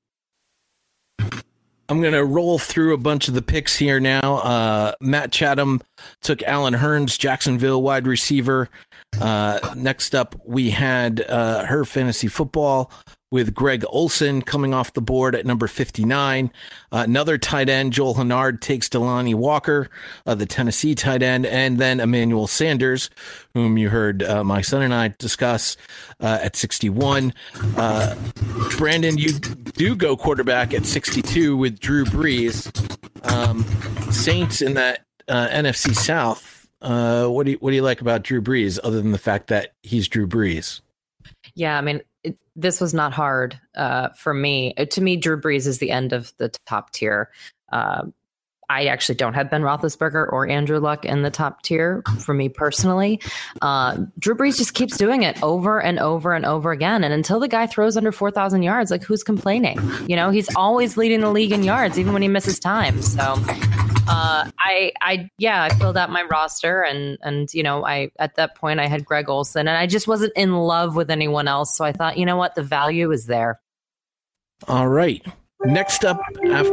I'm going to roll through a bunch of the picks here now. Matt Chatham took Alan Hearns, Jacksonville wide receiver. Next up, we had Her Fantasy Football with Greg Olsen coming off the board at number 59. Another tight end, Joel Hennard, takes Delanie Walker, the Tennessee tight end, and then Emmanuel Sanders, whom you heard my son and I discuss at 61. Brandon, you do go quarterback at 62 with Drew Brees. Saints in that NFC South. What do you like about Drew Brees, other than the fact that he's Drew Brees? Yeah, I mean, this was not hard for me. To me, Drew Brees is the end of the top tier. I actually don't have Ben Roethlisberger or Andrew Luck in the top tier for me personally. Drew Brees just keeps doing it over and over and over again. And until the guy throws under 4,000 yards, like, who's complaining? He's always leading the league in yards, even when he misses time. So I filled out my roster and I at that point I had Greg Olsen, and I just wasn't in love with anyone else. So I thought, you know what, the value is there. All right. Next up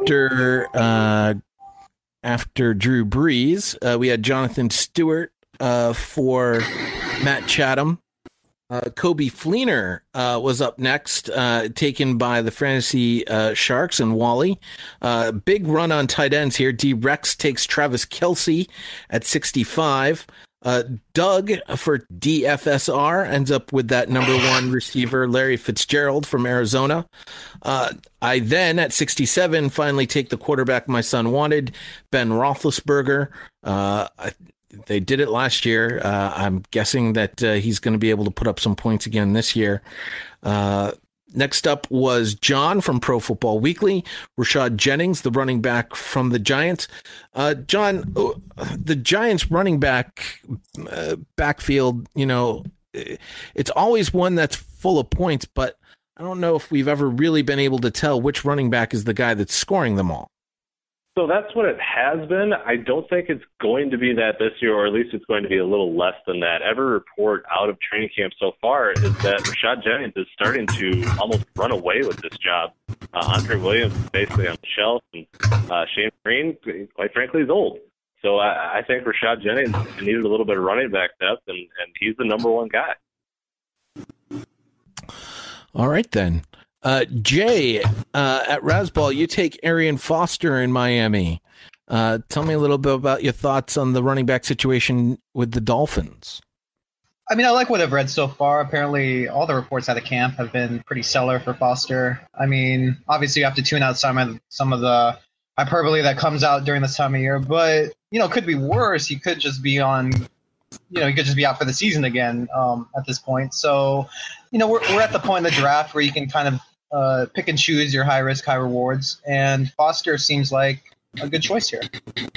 after Drew Brees, we had Jonathan Stewart for Matt Chatham. Kobe Fleener was up next, taken by the Fantasy Sharks and Wally. Big run on tight ends here. D-Rex takes Travis Kelce at 65. Doug for DFSR ends up with that number 1 receiver, Larry Fitzgerald from Arizona. I then, at 67, finally take the quarterback my son wanted, Ben Roethlisberger. They did it last year. I'm guessing that he's going to be able to put up some points again this year. Next up was John from Pro Football Weekly, Rashad Jennings, the running back from the Giants. John, the Giants running backfield, it's always one that's full of points, but I don't know if we've ever really been able to tell which running back is the guy that's scoring them all. So that's what it has been. I don't think it's going to be that this year, or at least it's going to be a little less than that. Every report out of training camp so far is that Rashad Jennings is starting to almost run away with this job. Andre Williams is basically on the shelf, and Shane Green, quite frankly, is old. So I think Rashad Jennings needed a little bit of running back depth, and he's the number 1 guy. All right, then. Jay, at Razzball, you take Arian Foster in Miami. Tell me a little bit about your thoughts on the running back situation with the Dolphins. I mean, I like what I've read so far. Apparently, all the reports out of camp have been pretty stellar for Foster. I mean, obviously, you have to tune out some of the hyperbole that comes out during this time of year. But it could be worse. He could just be on. He could just be out for the season again at this point. So, we're at the point in the draft where you can kind of pick and choose your high risk, high rewards, and Foster seems like a good choice here.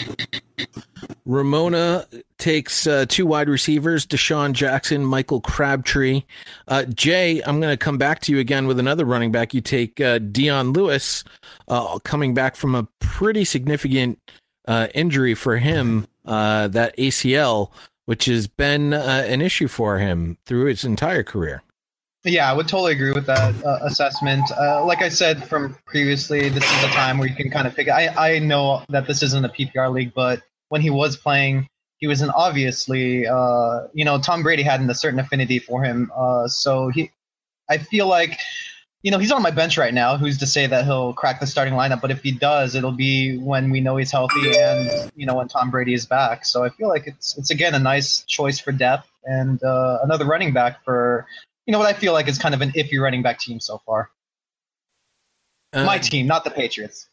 Ramona takes 2 wide receivers, Deshaun Jackson, Michael Crabtree. Jay, I'm going to come back to you again with another running back. You take Dion Lewis, coming back from a pretty significant injury for him, that ACL, which has been an issue for him through his entire career. Yeah, I would totally agree with that assessment. Like I said from previously, this is a time where you can kind of pick. I know that this isn't a PPR league, but when he was playing, he was obviously, Tom Brady had a certain affinity for him. So I feel like, he's on my bench right now. Who's to say that he'll crack the starting lineup? But if he does, it'll be when we know he's healthy and, when Tom Brady is back. So I feel like it's again, a nice choice for depth and another running back for, what I feel like is kind of an iffy running back team so far. My team, not the Patriots.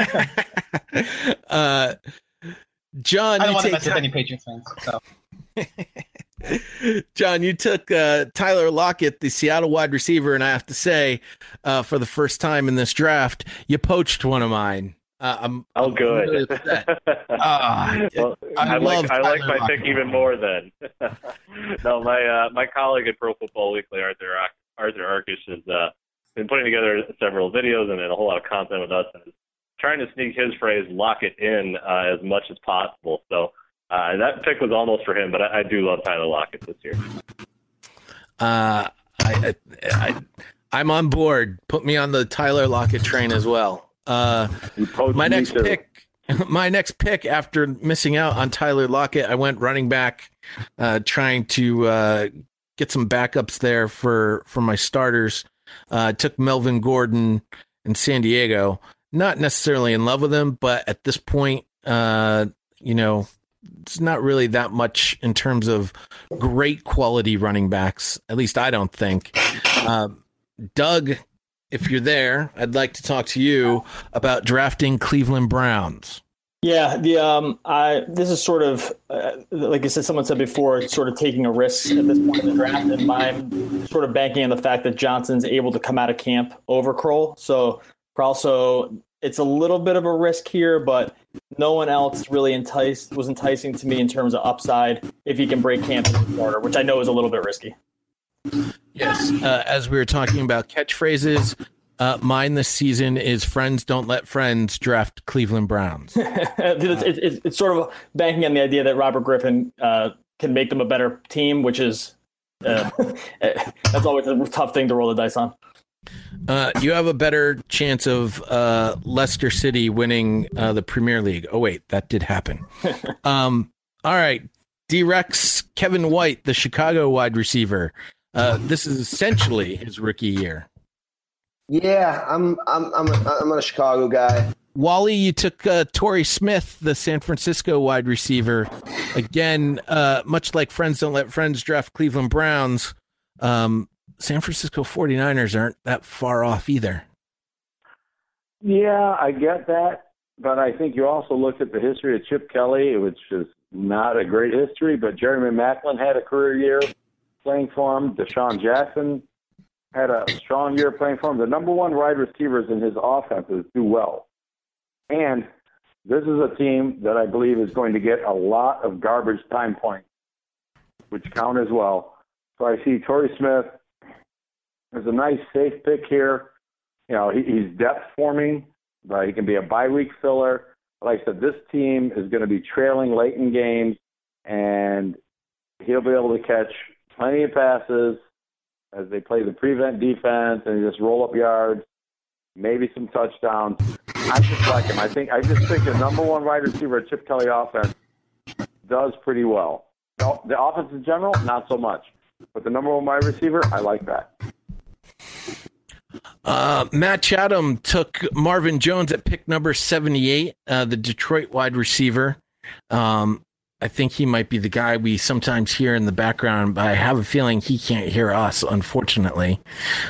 John, I don't want to mess with any Patriots fans. So. John, you took Tyler Lockett, the Seattle wide receiver, and I have to say, for the first time in this draft, you poached one of mine. I'm Really good. well, I like my pick even more then. No, my colleague at Pro Football Weekly, Arthur Arkish, has been putting together several videos and a whole lot of content with us, and is trying to sneak his phrase "lock it in" as much as possible. So that pick was almost for him, but I do love Tyler Lockett this year. I'm on board. Put me on the Tyler Lockett train as well. My next pick after missing out on Tyler Lockett, I went running back, trying to get some backups there for my starters. Took Melvin Gordon in San Diego. Not necessarily in love with him, but at this point, it's not really that much in terms of great quality running backs. At least I don't think. Doug, if you're there, I'd like to talk to you about drafting Cleveland Browns. Yeah, this is sort of like I said, someone said before, it's sort of taking a risk at this point in the draft, and I'm sort of banking on the fact that Johnson's able to come out of camp over Kroll. So also, it's a little bit of a risk here, but no one else really was enticing to me in terms of upside if he can break camp as a starter, which I know is a little bit risky. Yes, as we were talking about catchphrases, mine this season is "Friends don't let friends draft Cleveland Browns." It's sort of banking on the idea that Robert Griffin can make them a better team, which is that's always a tough thing to roll the dice on. You have a better chance of Leicester City winning the Premier League. Oh wait, that did happen. All right, D-Rex, Kevin White, the Chicago wide receiver. This is essentially his rookie year. Yeah, I'm a Chicago guy. Wally, you took Torrey Smith, the San Francisco wide receiver. Again, much like Friends Don't Let Friends draft Cleveland Browns, San Francisco 49ers aren't that far off either. Yeah, I get that, but I think you also looked at the history of Chip Kelly, which is not a great history, but Jeremy Maclin had a career year playing for him. Deshaun Jackson had a strong year playing for him. The number one wide receivers in his offenses do well. And this is a team that I believe is going to get a lot of garbage time points, which count as well. So I see Torrey Smith as a nice, safe pick here. He's depth forming, but he can be a bye-week filler. Like I said, this team is going to be trailing late in games, and he'll be able to catch plenty of passes as they play the prevent defense and just roll up yards, maybe some touchdowns. I just like him. I just think the number one wide receiver at Chip Kelly offense does pretty well. The offense in general, not so much. But the number one wide receiver, I like that. Matt Chatham took Marvin Jones at pick number 78, the Detroit wide receiver. I think he might be the guy we sometimes hear in the background, but I have a feeling he can't hear us, unfortunately.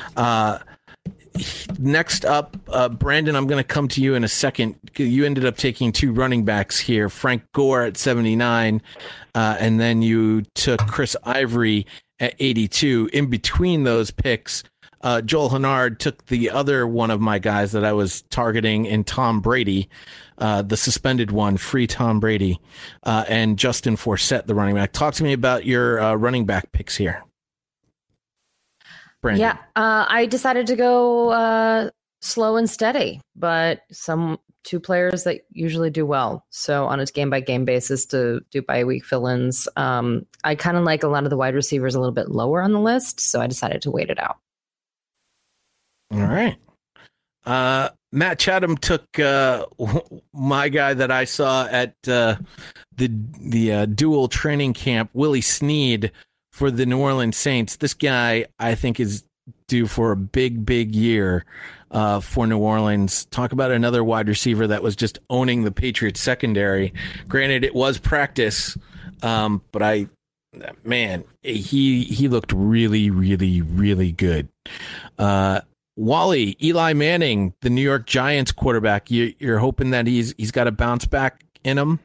Next up, Brandon, I'm going to come to you in a second. You ended up taking 2 running backs here, Frank Gore at 79, and then you took Chris Ivory at 82. In between those picks, Joel Hennard took the other one of my guys that I was targeting in Tom Brady, the suspended one, free Tom Brady, and Justin Forsett, the running back. Talk to me about your running back picks here. Brandon. Yeah, I decided to go slow and steady, but 2 players that usually do well. So on a game-by-game basis to do bye-week fill-ins. I kind of like a lot of the wide receivers a little bit lower on the list, so I decided to wait it out. All right. Matt Chatham took my guy that I saw at the dual training camp, Willie Snead, for the New Orleans Saints. This guy, I think, is due for a big, big year for New Orleans. Talk about another wide receiver that was just owning the Patriots secondary. Granted, it was practice, but he looked really, really, really good. Wally, Eli Manning, the New York Giants quarterback. You're hoping that he's got a bounce back in him?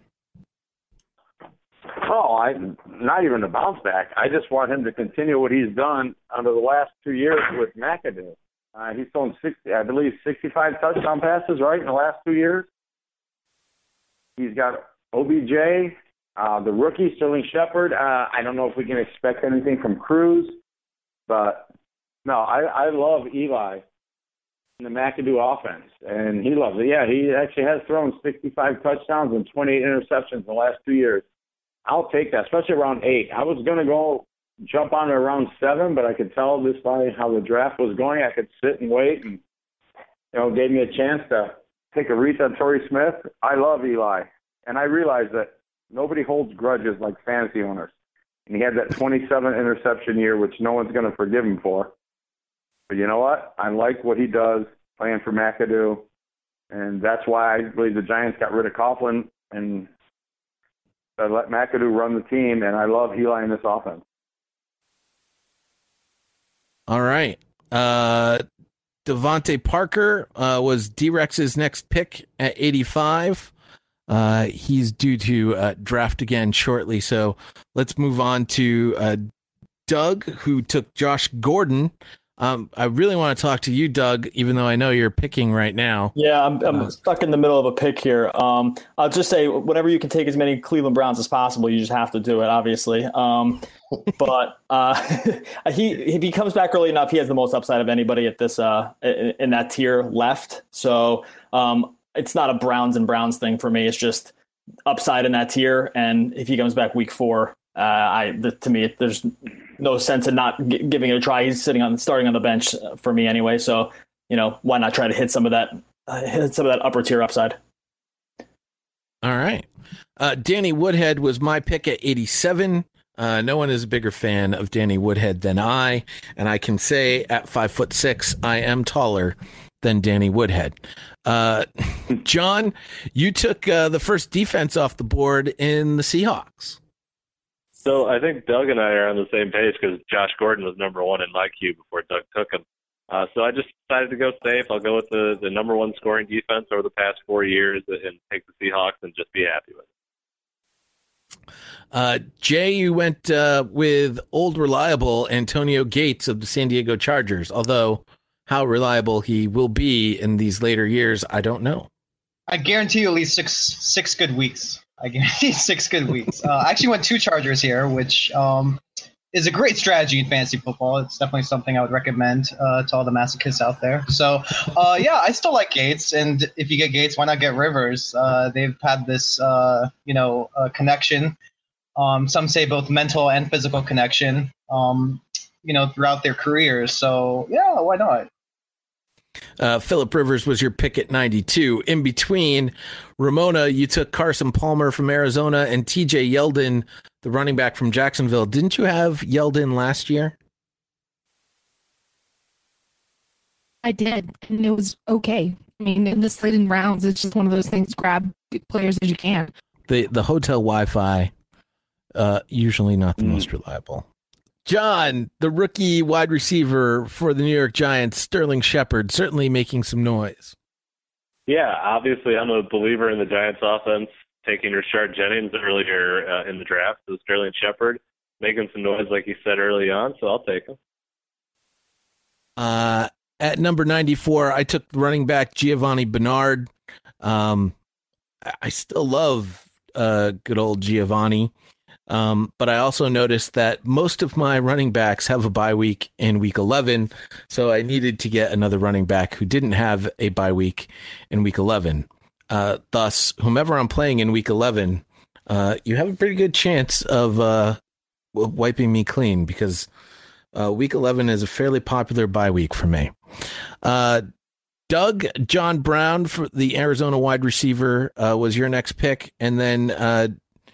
Oh, not even a bounce back. I just want him to continue what he's done under the last 2 years with McAdoo. He's thrown 65 touchdown passes, right, in the last 2 years. He's got OBJ, the rookie, Sterling Shepard. I don't know if we can expect anything from Cruz, but no, I love Eli in the McAdoo offense, and he loves it. Yeah, he actually has thrown 65 touchdowns and 28 interceptions in the last 2 years. I'll take that, especially around 8. I was going to go jump on to around 7, but I could tell just by how the draft was going, I could sit and wait, and gave me a chance to take a reach on Torrey Smith. I love Eli, and I realize that nobody holds grudges like fantasy owners. And he had that 27 interception year, which no one's going to forgive him for. But you know what? I like what he does playing for McAdoo, and that's why I believe the Giants got rid of Coughlin and let McAdoo run the team, and I love Eli in this offense. All right. Devontae Parker was D-Rex's next pick at 85. He's due to draft again shortly, so let's move on to Doug, who took Josh Gordon. I really want to talk to you, Doug, even though I know you're picking right now. Yeah, I'm stuck in the middle of a pick here. I'll just say, whenever you can take as many Cleveland Browns as possible, you just have to do it, obviously. But if he comes back early enough, he has the most upside of anybody at this in that tier left. So it's not a Browns and Browns thing for me. It's just upside in that tier. And if he comes back week 4, to me, there's no sense in not giving it a try. He's starting on the bench for me anyway. So, why not try to hit some of that upper tier upside? All right. Danny Woodhead was my pick at 87. No one is a bigger fan of Danny Woodhead than I, and I can say at 5'6", I am taller than Danny Woodhead. John, you took the first defense off the board in the Seahawks. So I think Doug and I are on the same page because Josh Gordon was number 1 in my queue before Doug took him. So I just decided to go safe. I'll go with the number 1 scoring defense over the past 4 years and take the Seahawks and just be happy with it. Jay, you went with old reliable Antonio Gates of the San Diego Chargers, although how reliable he will be in these later years, I don't know. I guarantee you at least six good weeks. I guarantee 6 good weeks. I actually went 2 Chargers here, which is a great strategy in fantasy football. It's definitely something I would recommend to all the masochists out there. So, I still like Gates. And if you get Gates, why not get Rivers? They've had this, connection. Some say both mental and physical connection, throughout their careers. So, yeah, why not? Phillip Rivers was your pick at 92. In between, Ramona, you took Carson Palmer from Arizona and TJ Yeldon, the running back from Jacksonville. Didn't you have Yeldon last year? I did, and it was okay. I mean, in the slating rounds, it's just one of those things, grab players as you can. The hotel Wi-Fi usually not the most reliable. John, the rookie wide receiver for the New York Giants, Sterling Shepard, certainly making some noise. Yeah, obviously I'm a believer in the Giants offense, taking Rashard Jennings earlier in the draft. So Sterling Shepard making some noise, like you said early on, so I'll take him. At number 94, I took running back Giovanni Bernard. I still love good old Giovanni, but I also noticed that most of my running backs have a bye week in week 11, so I needed to get another running back who didn't have a bye week in week 11. Thus, whomever I'm playing in week 11, you have a pretty good chance of wiping me clean, because week 11 is a fairly popular bye week for me. Doug, John Brown for the Arizona wide receiver was your next pick. And then I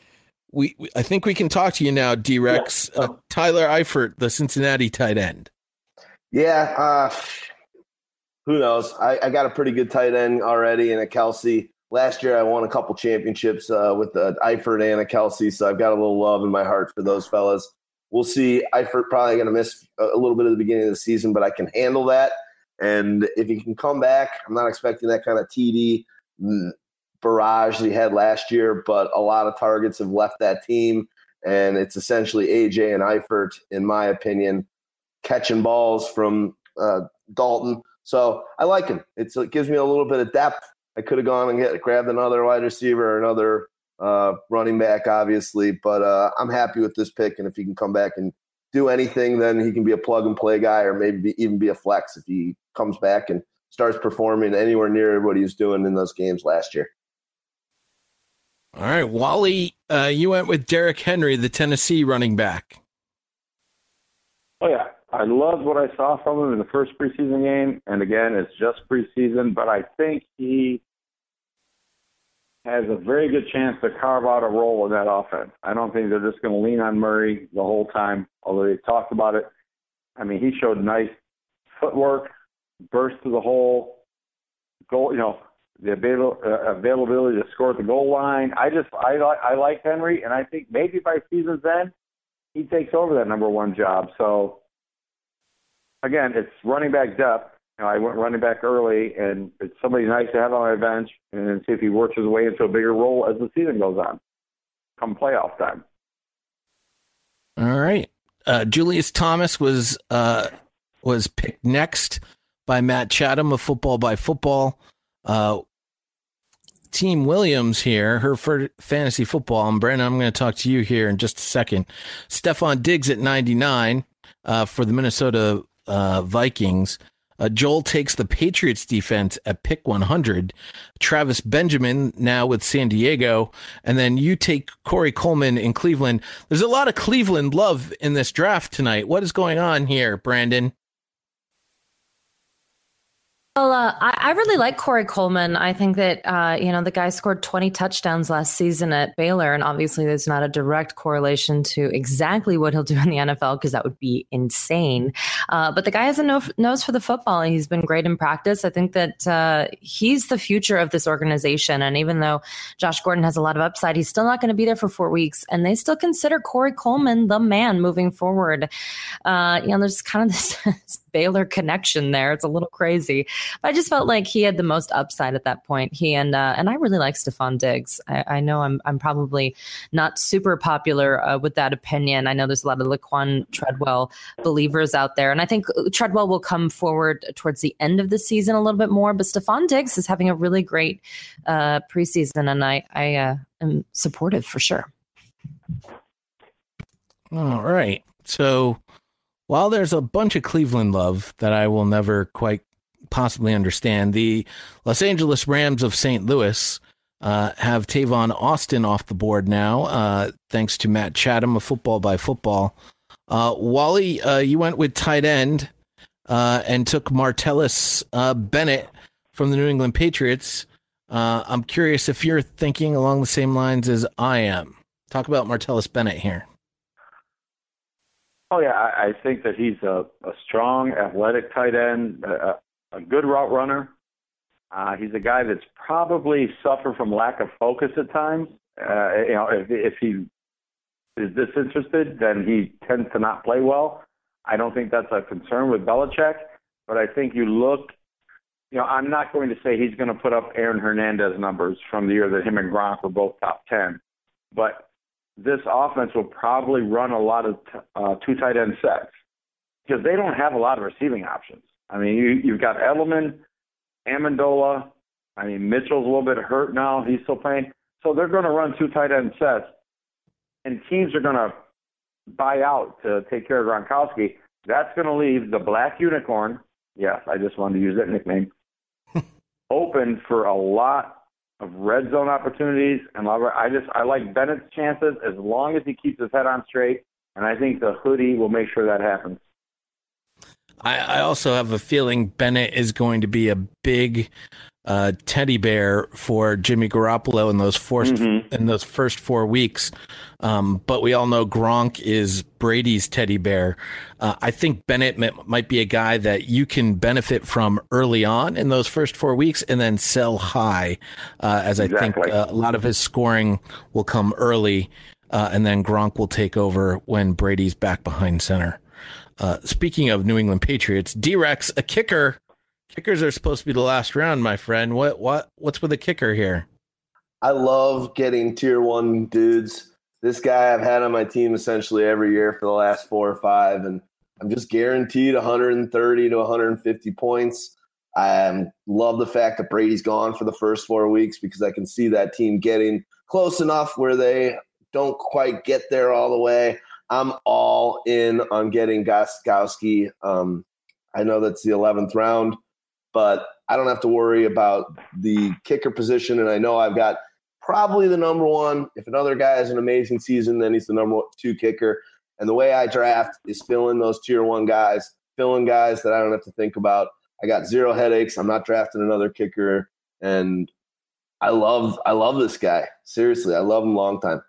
think we can talk to you now, D-Rex. Yeah. Tyler Eifert, the Cincinnati tight end. Yeah, who knows? I got a pretty good tight end already in a Kelsey. Last year I won a couple championships with Eifert and a Kelsey, so I've got a little love in my heart for those fellas. We'll see. Eifert probably going to miss a little bit of the beginning of the season, but I can handle that. And if he can come back, I'm not expecting that kind of TD barrage that he had last year, but a lot of targets have left that team, and it's essentially AJ and Eifert, in my opinion, catching balls from Dalton. So I like him. It gives me a little bit of depth. I could have gone and grabbed another wide receiver or another running back, obviously, but I'm happy with this pick. And if he can come back and do anything, then he can be a plug-and-play guy, or maybe even be a flex if he comes back and starts performing anywhere near what he was doing in those games last year. All right, Wally, you went with Derrick Henry, the Tennessee running back. Oh, yeah. I loved what I saw from him in the first preseason game. And, again, it's just preseason, but I think he has a very good chance to carve out a role in that offense. I don't think they're just going to lean on Murray the whole time, although they talked about it. I mean, he showed nice footwork, burst to the hole, goal, the availability to score at the goal line. I like Henry, and I think maybe by season's end, he takes over that number one job. So, again, it's running back depth. I went running back early, and it's somebody nice to have on my bench and see if he works his way into a bigger role as the season goes on, come playoff time. All right. Julius Thomas was picked next by Matt Chatham of Football by Football. Team Williams here, her for fantasy football. And Brandon, I'm going to talk to you here in just a second. Stephon Diggs at 99 for the Minnesota Vikings. Joel takes the Patriots defense at pick 100. Travis Benjamin now with San Diego. And then you take Corey Coleman in Cleveland. There's a lot of Cleveland love in this draft tonight. What is going on here, Brandon? Well, I really like Corey Coleman. I think that, the guy scored 20 touchdowns last season at Baylor, and obviously there's not a direct correlation to exactly what he'll do in the NFL, because that would be insane. But the guy has a nose for the football, and he's been great in practice. I think that he's the future of this organization. And even though Josh Gordon has a lot of upside, he's still not going to be there for 4 weeks, and they still consider Corey Coleman the man moving forward. There's kind of this Baylor connection there. It's a little crazy. But I just felt like he had the most upside at that point. He and I really like Stephon Diggs. I know I'm probably not super popular with that opinion. I know there's a lot of Laquan Treadwell believers out there, and I think Treadwell will come forward towards the end of the season a little bit more. But Stephon Diggs is having a really great preseason, and I am supportive for sure. All right, so while there's a bunch of Cleveland love that I will never quite possibly understand, the Los Angeles Rams of St. Louis have Tavon Austin off the board now, thanks to Matt Chatham of Football by Football. Wally, you went with tight end and took Martellus Bennett from the New England Patriots. I'm curious if you're thinking along the same lines as I am. Talk about Martellus Bennett here. Oh, yeah, I think that he's a strong, athletic tight end, a good route runner. He's a guy that's probably suffered from lack of focus at times. If he is disinterested, then he tends to not play well. I don't think that's a concern with Belichick, but I think you look, I'm not going to say he's going to put up Aaron Hernandez numbers from the year that him and Gronk were both top 10, but this offense will probably run a lot of two tight end sets because they don't have a lot of receiving options. I mean, you've got Edelman, Amendola. I mean, Mitchell's a little bit hurt now. He's still playing. So they're going to run two tight end sets, and teams are going to buy out to take care of Gronkowski. That's going to leave the black unicorn, yes, I just wanted to use that nickname, open for a lot of red zone opportunities. And I like Bennett's chances as long as he keeps his head on straight, and I think the hoodie will make sure that happens. I also have a feeling Bennett is going to be a big teddy bear for Jimmy Garoppolo in those first 4 weeks. But we all know Gronk is Brady's teddy bear. I think Bennett might be a guy that you can benefit from early on in those first 4 weeks and then sell high, as I think a lot of his scoring will come early, and then Gronk will take over when Brady's back behind center. Speaking of New England Patriots, D-Rex, a kicker. Kickers are supposed to be the last round, my friend. What's with a kicker here? I love getting tier 1 dudes. This guy I've had on my team essentially every year for the last 4 or 5, and I'm just guaranteed 130 to 150 points. I love the fact that Brady's gone for the first 4 weeks because I can see that team getting close enough where they don't quite get there all the way. I'm all in on getting Gostkowski. I know that's the 11th round, but I don't have to worry about the kicker position, and I know I've got probably the number 1. If another guy has an amazing season, then he's the number 2 kicker. And the way I draft is fill in those tier 1 guys, fill in guys that I don't have to think about. I got 0 headaches. I'm not drafting another kicker, and I love this guy. Seriously, I love him long time.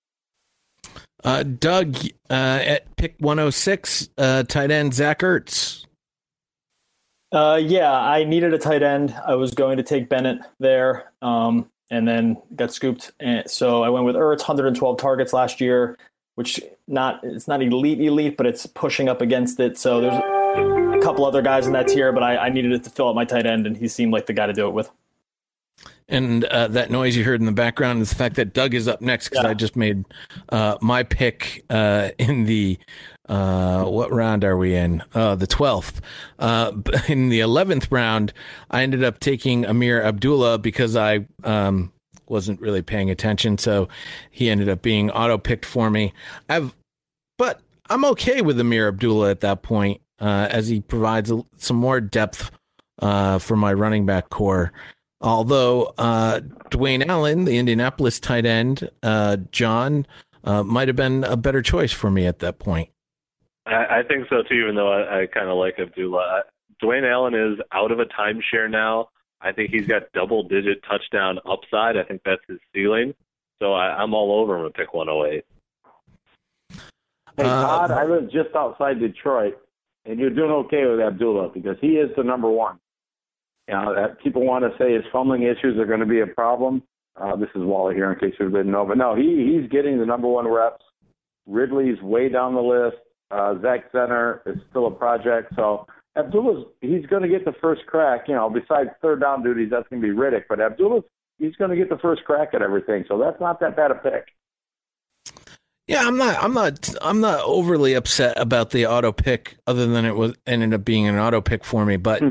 Doug, at pick 106, tight end Zach Ertz. Yeah, I needed a tight end. I was going to take Bennett there, and then got scooped. And so I went with Ertz, 112 targets last year, which it's not elite, but it's pushing up against it. So there's a couple other guys in that tier, but I needed it to fill up my tight end, and he seemed like the guy to do it with. And that noise you heard in the background is the fact that Doug is up next because I just made my pick in the what round are we in? The 12th. In the 11th round, I ended up taking Amir Abdullah because I wasn't really paying attention, so he ended up being auto-picked for me. But I'm okay with Amir Abdullah at that point, as he provides some more depth for my running back core. Although Dwayne Allen, the Indianapolis tight end, John, might have been a better choice for me at that point. I think so too, even though I kind of like Abdullah. Dwayne Allen is out of a timeshare now. I think he's got double-digit touchdown upside. I think that's his ceiling. So I'm all over him at pick 108. Hey, Todd, I live just outside Detroit, and you're doing okay with Abdullah because he is the number 1. That people want to say his fumbling issues are going to be a problem. This is Wally here, in case you didn't know. But no, he's getting the number 1 reps. Ridley's way down the list. Zach Zenner is still a project. So he's going to get the first crack. Besides third down duties, that's going to be Riddick. But he's going to get the first crack at everything. So that's not that bad a pick. Yeah, I'm not overly upset about the auto pick, other than it ended up being an auto pick for me. But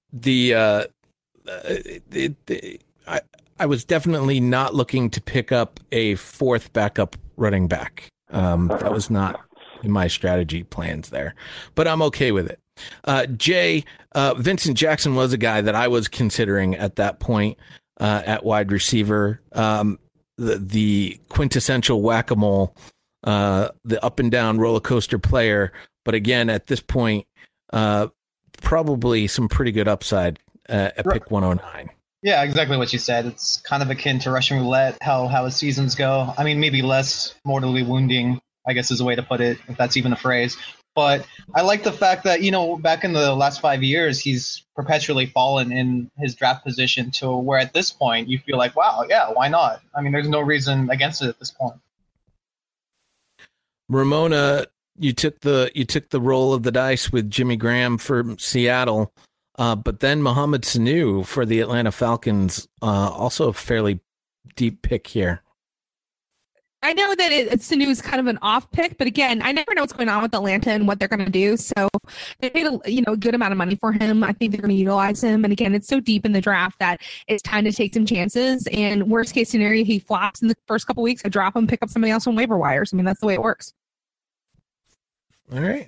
I was definitely not looking to pick up a 4th backup running back. That was not in my strategy plans there, but I'm okay with it. Jay, Vincent Jackson was a guy that I was considering at that point at wide receiver. The quintessential whack-a-mole, the up and down roller coaster player. But again, at this point, probably some pretty good upside at pick 109. Yeah, exactly what you said. It's kind of akin to Russian roulette, how his seasons go. I mean, maybe less mortally wounding, I guess is a way to put it, if that's even a phrase. But I like the fact that, back in the last 5 years, he's perpetually fallen in his draft position to where at this point you feel like, wow, yeah, why not? I mean, there's no reason against it at this point. Ramona, you took the roll of the dice with Jimmy Graham for Seattle, but then Mohamed Sanu for the Atlanta Falcons, also a fairly deep pick here. I know that Sanu is kind of an off pick, but again, I never know what's going on with Atlanta and what they're going to do. So they paid a good amount of money for him. I think they're going to utilize him. And again, it's so deep in the draft that it's time to take some chances. And worst case scenario, he flops in the first couple weeks. I drop him, pick up somebody else on waiver wires. I mean, that's the way it works. All right,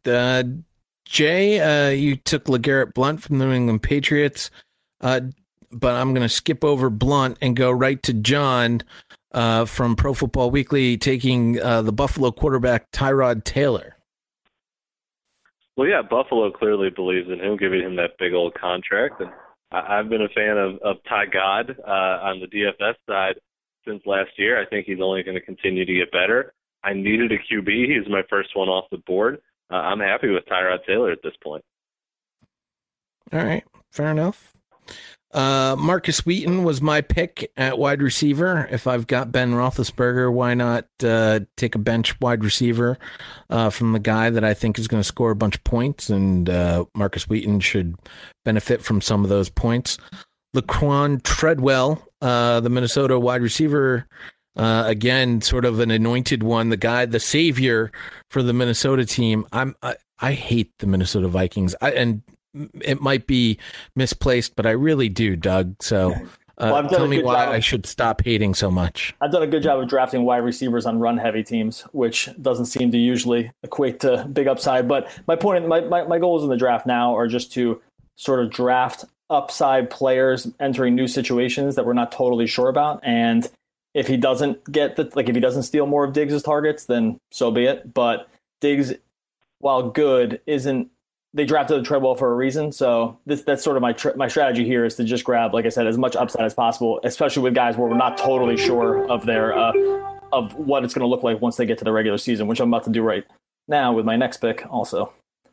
Jay, you took LeGarrette Blount from the New England Patriots, but I'm going to skip over Blount and go right to John. From Pro Football Weekly, taking the Buffalo quarterback Tyrod Taylor. Well, yeah, Buffalo clearly believes in him, giving him that big old contract. And I've been a fan of Ty God on the DFS side since last year. I think he's only going to continue to get better. I needed a QB. He's my first one off the board. I'm happy with Tyrod Taylor at this point. All right, fair enough. Marcus Wheaton was my pick at wide receiver. If I've got Ben Roethlisberger, why not take a bench wide receiver from the guy that I think is going to score a bunch of points, and Marcus Wheaton should benefit from some of those points. Laquan Treadwell, the Minnesota wide receiver, again, sort of an anointed one, the guy, the savior for the Minnesota team. I hate the Minnesota Vikings. And it might be misplaced, but I really do, Doug. So tell me why I should stop hating so much. I've done a good job of drafting wide receivers on run-heavy teams, which doesn't seem to usually equate to big upside. But my point, my goals in the draft now are just to sort of draft upside players entering new situations that we're not totally sure about. And if he doesn't if he doesn't steal more of Diggs' targets, then so be it. But Diggs, while good, isn't. They drafted Treadwell for a reason, so that's sort of my strategy here is to just grab, like I said, as much upside as possible, especially with guys where we're not totally sure of their of what it's going to look like once they get to the regular season, which I'm about to do right now with my next pick also.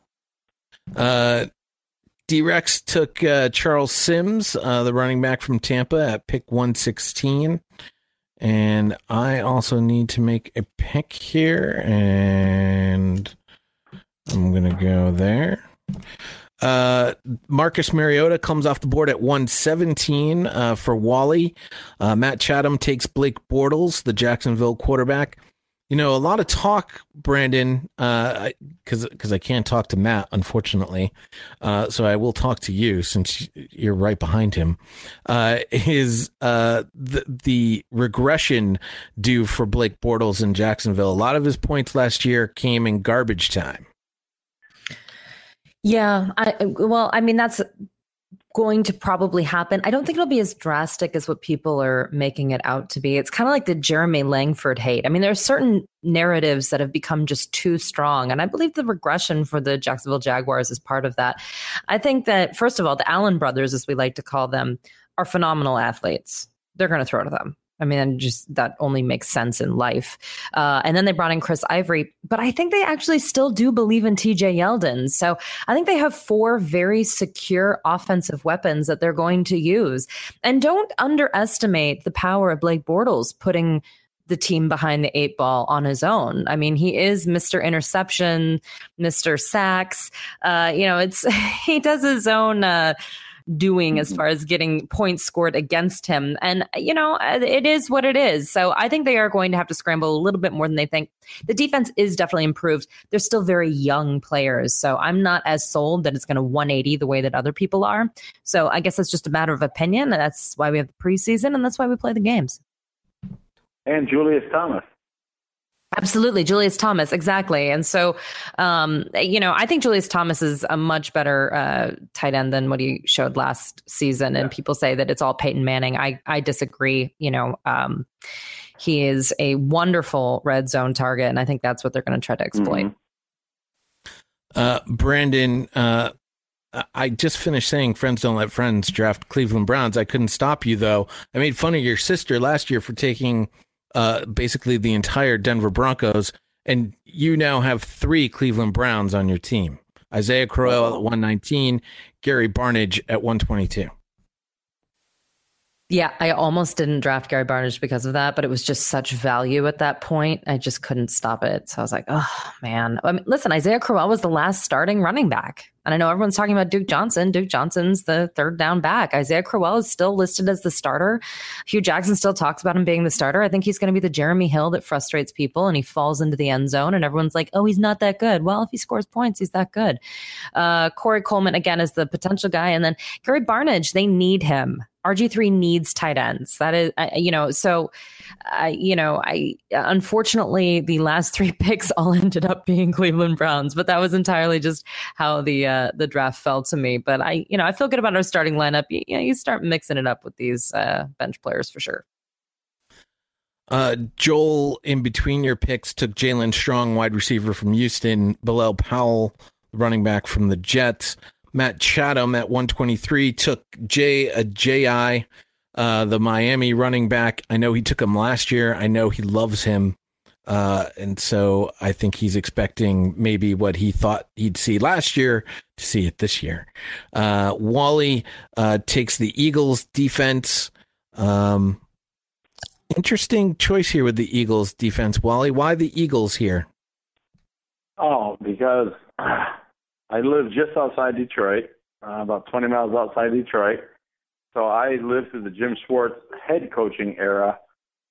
D-Rex took Charles Sims, the running back from Tampa, at pick 116. And I also need to make a pick here, and I'm going to go there. Marcus Mariota comes off the board at 117 for Wally. Matt Chatham takes Blake Bortles, the Jacksonville quarterback. A lot of talk, Brandon, because I can't talk to Matt, unfortunately. So I will talk to you since you're right behind him. Is the regression due for Blake Bortles in Jacksonville? A lot of his points last year came in garbage time. Yeah, that's going to probably happen. I don't think it'll be as drastic as what people are making it out to be. It's kind of like the Jeremy Langford hate. I mean, there are certain narratives that have become just too strong. And I believe the regression for the Jacksonville Jaguars is part of that. I think that, first of all, the Allen brothers, as we like to call them, are phenomenal athletes. They're going to throw to them. I mean, just that only makes sense in life. And then they brought in Chris Ivory, but I think they actually still do believe in TJ Yeldon. So I think they have 4 very secure offensive weapons that they're going to use. And don't underestimate the power of Blake Bortles putting the team behind the 8 ball on his own. I mean, he is Mr. Interception, Mr. Sacks. He does his own doing as far as getting points scored against him. And, it is what it is. So I think they are going to have to scramble a little bit more than they think. The defense is definitely improved. They're still very young players. So I'm not as sold that it's going to 180 the way that other people are. So I guess it's just a matter of opinion. And that's why we have the preseason, and that's why we play the games. And Julius Thomas. Absolutely. Julius Thomas. Exactly. And so, I think Julius Thomas is a much better tight end than what he showed last season. And people say that it's all Peyton Manning. I disagree. He is a wonderful red zone target. And I think that's what they're going to try to exploit. Brandon, I just finished saying friends don't let friends draft Cleveland Browns. I couldn't stop you, though. I made fun of your sister last year for taking basically the entire Denver Broncos, and you now have 3 Cleveland Browns on your team. Isaiah Crowell at 119, Gary Barnidge at 122. Yeah, I almost didn't draft Gary Barnidge because of that, but it was just such value at that point. I just couldn't stop it. So I was like, oh, man. I mean, listen, Isaiah Crowell was the last starting running back. And I know everyone's talking about Duke Johnson. Duke Johnson's the third down back. Isaiah Crowell is still listed as the starter. Hugh Jackson still talks about him being the starter. I think he's going to be the Jeremy Hill that frustrates people, and he falls into the end zone, and everyone's like, oh, he's not that good. Well, if he scores points, he's that good. Corey Coleman, again, is the potential guy. And then Gary Barnidge, they need him. RG3 needs tight ends. That is, unfortunately, the last 3 picks all ended up being Cleveland Browns, but that was entirely just how the draft fell to me. But I feel good about our starting lineup. You start mixing it up with these bench players for sure. Joel, in between your picks, took Jalen Strong, wide receiver from Houston, Bilal Powell, running back from the Jets. Matt Chatham at 123 took Jay Ajayi, the Miami running back. I know he took him last year. I know he loves him. And so I think he's expecting maybe what he thought he'd see last year to see it this year. Wally takes the Eagles defense. Interesting choice here with the Eagles defense. Wally, why the Eagles here? Oh, because I live just outside Detroit, about 20 miles outside Detroit. So I lived through the Jim Schwartz head coaching era.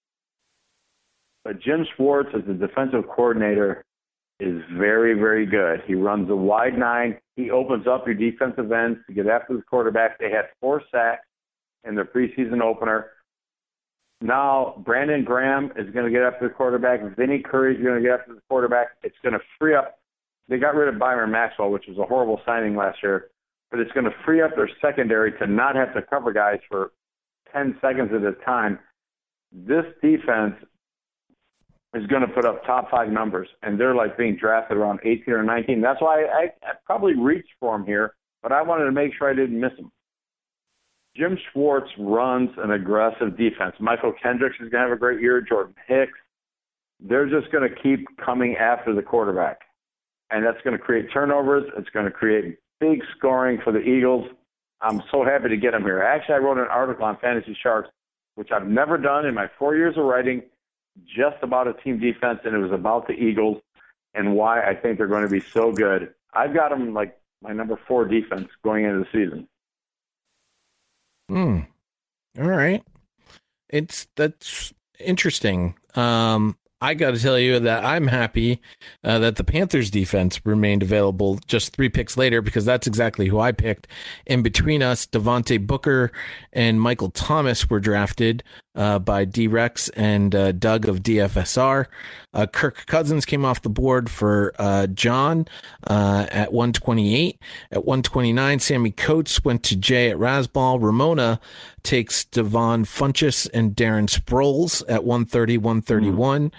But Jim Schwartz, as the defensive coordinator, is very, very good. He runs a wide nine. He opens up your defensive ends to get after the quarterback. They had 4 sacks in their preseason opener. Now, Brandon Graham is going to get after the quarterback. Vinny Curry is going to get after the quarterback. It's going to free up. They got rid of Byron Maxwell, which was a horrible signing last year, but it's going to free up their secondary to not have to cover guys for 10 seconds at a time. This defense is going to put up top 5 numbers, and they're like being drafted around 18 or 19. That's why I probably reached for him here, but I wanted to make sure I didn't miss him. Jim Schwartz runs an aggressive defense. Michael Kendricks is going to have a great year. Jordan Hicks. They're just going to keep coming after the quarterback. And that's going to create turnovers. It's going to create big scoring for the Eagles. I'm so happy to get them here. Actually, I wrote an article on Fantasy Sharks, which I've never done in my 4 years of writing, just about a team defense, and it was about the Eagles and why I think they're going to be so good. I've got them like my number 4 defense going into the season. All right. That's interesting. I got to tell you that I'm happy that the Panthers defense remained available just 3 picks later, because that's exactly who I picked. In between us, Devontae Booker and Michael Thomas were drafted by D-Rex and Doug of DFSR. Kirk Cousins came off the board for John at 128. At 129, Sammy Coates went to Jay at Rasball. Ramona takes Devon Funchess and Darren Sproles at 130, 131.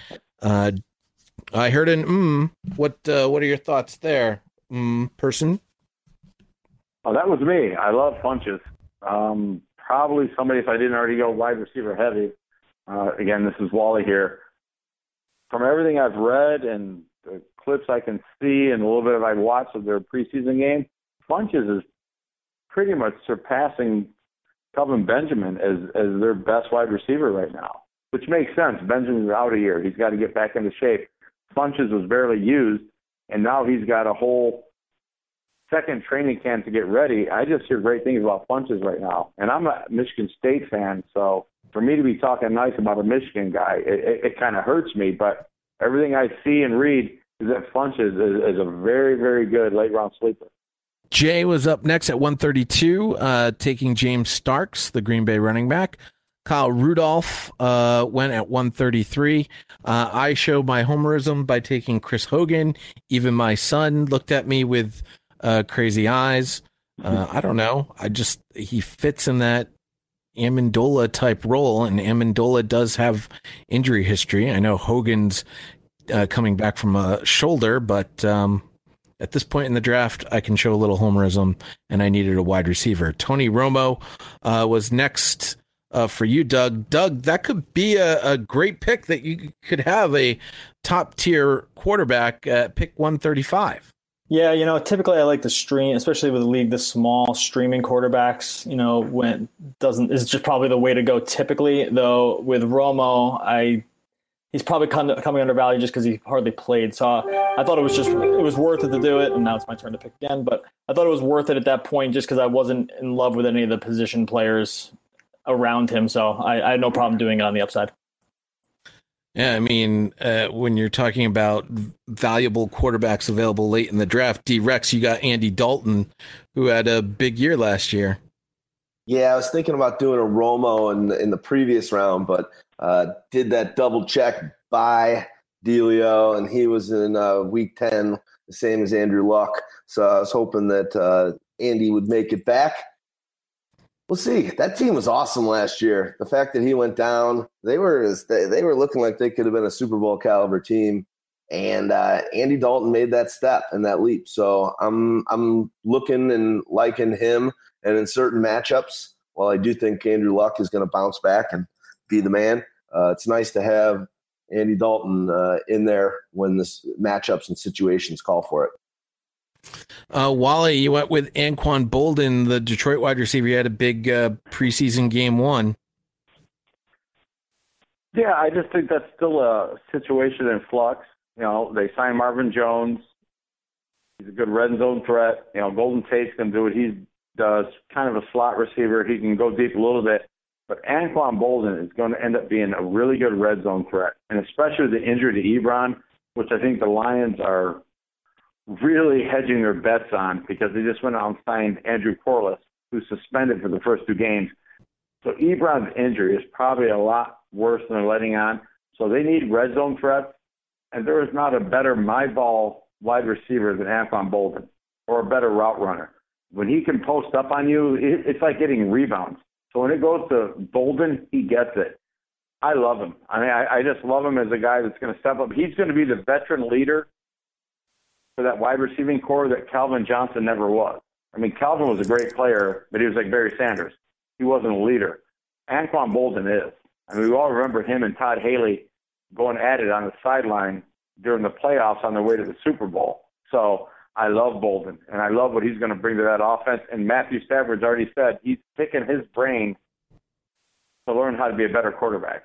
I heard an What are your thoughts there, person? Oh, that was me. I love Funchess. Probably somebody, if I didn't already go wide receiver heavy. Again, this is Wally here. From everything I've read and the clips I can see and a little bit I've watched of their preseason game, Funchess is pretty much surpassing Kelvin Benjamin as their best wide receiver right now, which makes sense. Benjamin's out a year. He's got to get back into shape. Funchess was barely used, and now he's got a whole second training camp to get ready. I just hear great things about Funchess right now. And I'm a Michigan State fan, so for me to be talking nice about a Michigan guy, it kind of hurts me. But everything I see and read is that Funchess is a very, very good late-round sleeper. Jay was up next at 132, taking James Starks, the Green Bay running back. Kyle Rudolph went at 133. I showed my homerism by taking Chris Hogan. Even my son looked at me with crazy eyes. I don't know. He fits in that Amendola type role, and Amendola does have injury history. I know Hogan's coming back from a shoulder, but at this point in the draft, I can show a little homerism, and I needed a wide receiver. Tony Romo was next for you, Doug. Doug, that could be a great pick, that you could have a top tier quarterback at pick 135. Yeah, typically I like to stream, especially with a league this small, streaming quarterbacks, is just probably the way to go typically. Though with Romo, he's probably coming undervalued just because he hardly played. So I thought it was worth it to do it. And now it's my turn to pick again. But I thought it was worth it at that point just because I wasn't in love with any of the position players around him. So I had no problem doing it on the upside. Yeah, I mean, when you're talking about valuable quarterbacks available late in the draft, D-Rex, you got Andy Dalton, who had a big year last year. Yeah, I was thinking about doing a Romo in the previous round, but did that double check by Delio, and he was in week 10, the same as Andrew Luck. So I was hoping that Andy would make it back. We'll see. That team was awesome last year. The fact that he went down, they were looking like they could have been a Super Bowl caliber team, and Andy Dalton made that step and that leap. So I'm looking and liking him, and in certain matchups, while I do think Andrew Luck is going to bounce back and be the man, it's nice to have Andy Dalton in there when the matchups and situations call for it. Wally, you went with Anquan Bolden, the Detroit wide receiver. You had a big preseason game 1. Yeah, I just think that's still a situation in flux. They signed Marvin Jones. He's a good red zone threat. Golden Tate's going to do what he does, kind of a slot receiver. He can go deep a little bit. But Anquan Bolden is going to end up being a really good red zone threat, and especially the injury to Ebron, which I think the Lions are really hedging their bets on because they just went out and signed Andrew Corliss, who's suspended for the first 2 games. So Ebron's injury is probably a lot worse than they're letting on. So they need red zone threats, and there is not a better my ball wide receiver than Anquan Bolden, or a better route runner. When he can post up on you, it's like getting rebounds. So when it goes to Bolden, he gets it. I love him. I mean, I just love him as a guy that's going to step up. He's going to be the veteran leader for that wide receiving core that Calvin Johnson never was. I mean, Calvin was a great player, but he was like Barry Sanders. He wasn't a leader. Anquan Bolden is. I mean, we all remember him and Todd Haley going at it on the sideline during the playoffs on their way to the Super Bowl. So I love Bolden, and I love what he's going to bring to that offense. And Matthew Stafford's already said he's picking his brain to learn how to be a better quarterback.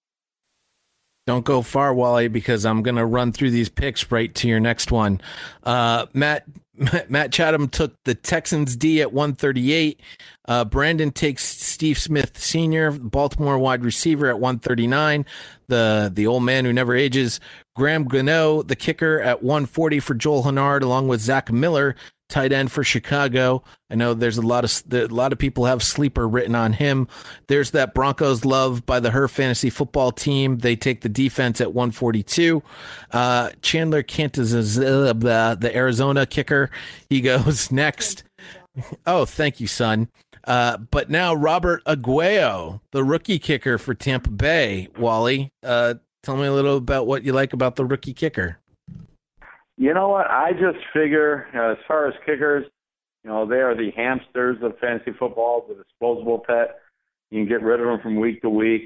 Don't go far, Wally, because I'm going to run through these picks right to your next one. Matt Chatham took the Texans D at 138. Brandon takes Steve Smith Sr., Baltimore wide receiver, at 139. The old man who never ages. Graham Gano, the kicker, at 140 for Joel Hennard, along with Zach Miller, tight end for Chicago. I know there's a lot of people have sleeper written on him. There's that Broncos love by the Her Fantasy Football team. They take the defense at 142. Chandler Cantus, the Arizona kicker, he goes next. Oh, thank you, son. But now Robert Aguayo, the rookie kicker for Tampa Bay. Wally, tell me a little about what you like about the rookie kicker. You know what? I just figure, as far as kickers, they are the hamsters of fantasy football, the disposable pet. You can get rid of them from week to week.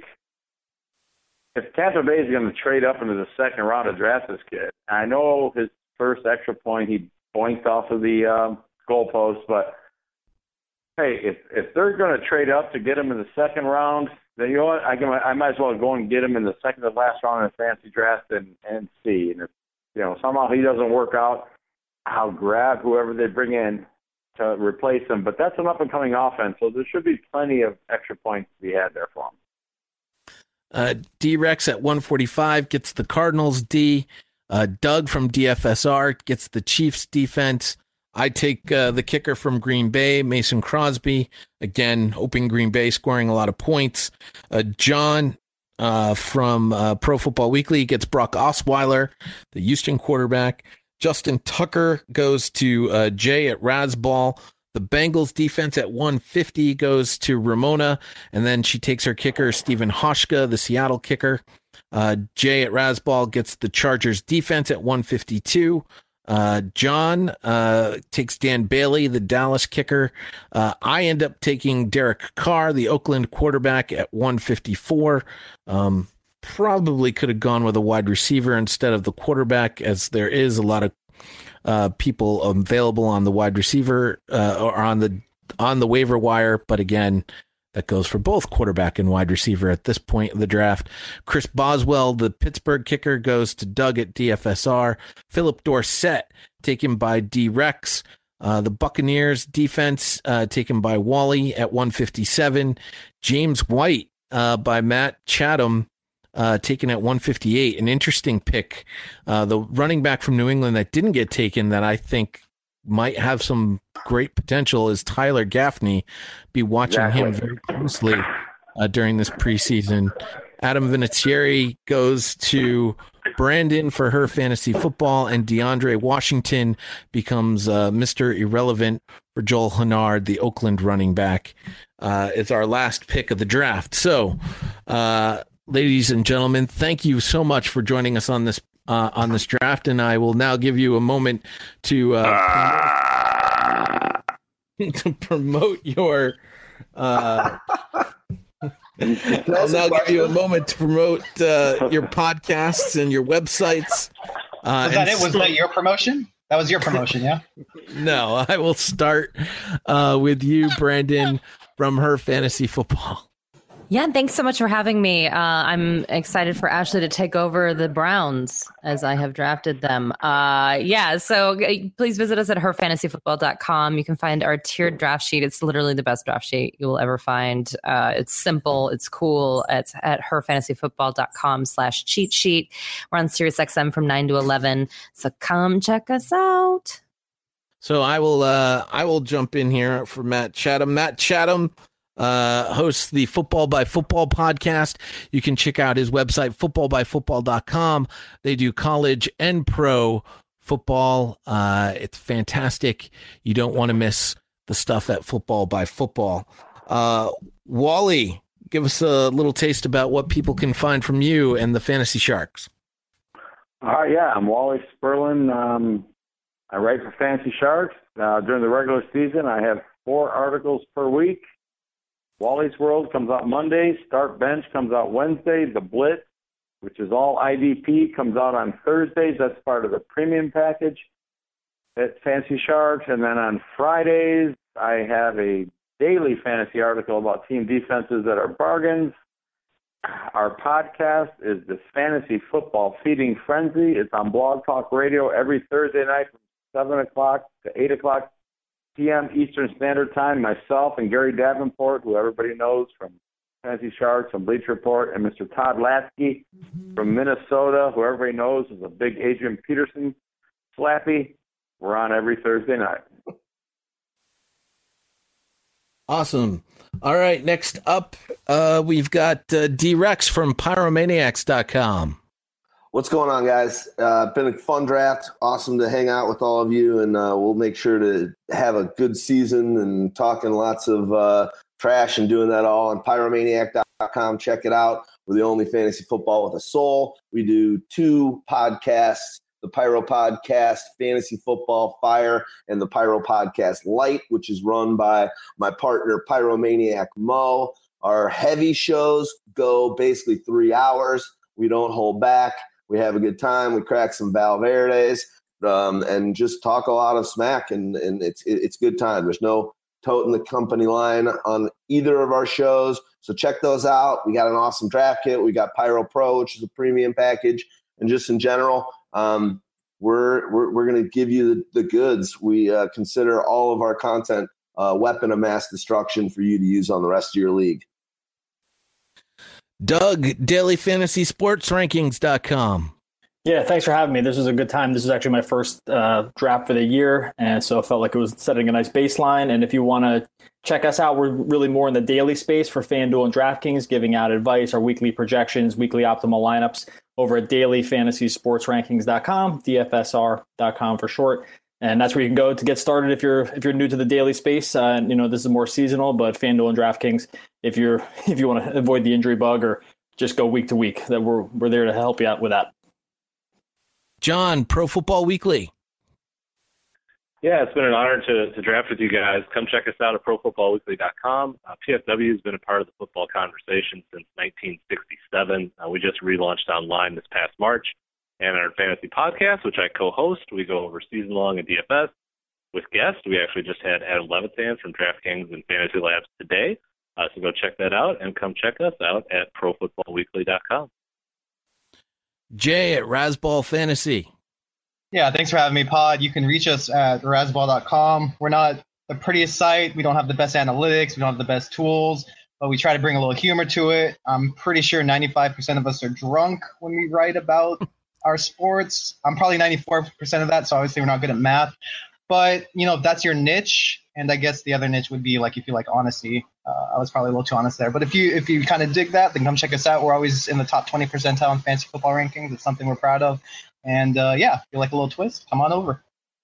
If Tampa Bay is going to trade up into the second round to draft this kid, I know his first extra point, he boinked off of the goalpost, but hey, if they're going to trade up to get him in the second round, then you know what? I might as well go and get him in the second to last round in the fantasy draft and see. And if somehow he doesn't work out, I'll grab whoever they bring in to replace him. But that's an up-and-coming offense, so there should be plenty of extra points to be had there for him. D-Rex at 145 gets the Cardinals D. Doug from DFSR gets the Chiefs defense. I take the kicker from Green Bay, Mason Crosby. Again, hoping Green Bay scoring a lot of points. John from Pro Football Weekly gets Brock Osweiler, the Houston quarterback. Justin Tucker goes to Jay at Rasball. The Bengals defense at 150 goes to Ramona, and then she takes her kicker, Stephen Hoshka, the Seattle kicker. Jay at Rasball gets the Chargers defense at 152. John takes Dan Bailey, the Dallas kicker. I end up taking Derek Carr, the Oakland quarterback, at 154. Probably could have gone with a wide receiver instead of the quarterback, as there is a lot of people available on the wide receiver or on the waiver wire. But again, that goes for both quarterback and wide receiver at this point of the draft. Chris Boswell, the Pittsburgh kicker, goes to Doug at DFSR. Philip Dorsett, taken by D-Rex. The Buccaneers defense, taken by Wally at 157. James White by Matt Chatham, taken at 158. An interesting pick. The running back from New England that didn't get taken that I think might have some great potential is Tyler Gaffney. Be watching him very closely during this preseason. Adam Vinatieri goes to Brandon for her fantasy football, and DeAndre Washington becomes Mr. Irrelevant for Joel Hennard, the Oakland running back. It's our last pick of the draft. So, ladies and gentlemen, thank you so much for joining us on this draft, and I will now give you a moment to promote your. I'll now give you a moment to promote your podcasts and your websites. Was that it? Was that your promotion? That was your promotion, yeah? No, I will start with you, Brandon, from Her Fantasy Football. Yeah, thanks so much for having me. I'm excited for Ashley to take over the Browns as I have drafted them. So please visit us at herfantasyfootball.com. You can find our tiered draft sheet. It's literally the best draft sheet you will ever find. It's simple. It's cool. It's at herfantasyfootball.com/cheat sheet. We're on SiriusXM from 9 to 11. So come check us out. So I will jump in here for Matt Chatham. Matt Chatham hosts the Football by Football podcast. You can check out his website, footballbyfootball.com. They do college and pro football. It's fantastic. You don't want to miss the stuff at Football by Football. Wally, give us a little taste about what people can find from you and the Fantasy Sharks. I'm Wally Sperlin. I write for Fantasy Sharks. During the regular season, I have 4 articles per week. Wally's World comes out Monday. Start Bench comes out Wednesday. The Blitz, which is all IDP, comes out on Thursdays. That's part of the premium package at Fantasy Sharks. And then on Fridays, I have a daily fantasy article about team defenses that are bargains. Our podcast is the Fantasy Football Feeding Frenzy. It's on Blog Talk Radio every Thursday night from 7 o'clock to 8 o'clock p.m. Eastern Standard Time. Myself and Gary Davenport, who everybody knows from Fantasy Sharks, from Bleacher Report, and Mr. Todd Lasky from Minnesota, who everybody knows is a big Adrian Peterson slappy. We're on every Thursday night. Awesome. All right, next up, we've got D-Rex from Pyromaniacs.com. What's going on, guys? Been a fun draft. Awesome to hang out with all of you, and we'll make sure to have a good season and talking lots of trash and doing that all on Pyromaniac.com. Check it out. We're the only fantasy football with a soul. We do 2 podcasts, the Pyro Podcast, Fantasy Football Fire, and the Pyro Podcast Light, which is run by my partner, Pyromaniac Mo. Our heavy shows go basically 3 hours. We don't hold back. We have a good time. We crack some Valverdes and just talk a lot of smack, and it's good time. There's no toting the company line on either of our shows, so check those out. We got an awesome draft kit. We got Pyro Pro, which is a premium package, and just in general, we're going to give you the goods. We consider all of our content a weapon of mass destruction for you to use on the rest of your league. Doug, dailyfantasysportsrankings.com. Yeah, thanks for having me. This was a good time. This is actually my first draft for the year, and so I felt like it was setting a nice baseline. And if you want to check us out, we're really more in the daily space for FanDuel and DraftKings, giving out advice, our weekly projections, weekly optimal lineups over at dailyfantasysportsrankings.com, DFSR.com for short. And that's where you can go to get started if you're new to the daily space. This is more seasonal, but FanDuel and DraftKings, if you want to avoid the injury bug or just go week to week, that we're there to help you out with that. John, Pro Football Weekly. Yeah, it's been an honor to draft with you guys. Come check us out at ProFootballWeekly.com. PFW has been a part of the football conversation since 1967. We just relaunched online this past March. And our fantasy podcast, which I co-host, we go over season long and DFS with guests. We actually just had Adam Levitan from DraftKings and Fantasy Labs today. So go check that out and come check us out at profootballweekly.com. Jay at Razzball Fantasy. Yeah, thanks for having me, Pod. You can reach us at razzball.com. We're not the prettiest site. We don't have the best analytics. We don't have the best tools, but we try to bring a little humor to it. I'm pretty sure 95% of us are drunk when we write about our sports. I'm probably 94% of that, so obviously we're not good at math. But, if that's your niche, and I guess the other niche would be like if you like honesty. I was probably a little too honest there. But if you kind of dig that, then come check us out. We're always in the top 20 percentile in fantasy football rankings. It's something we're proud of. And, if you like a little twist, come on over.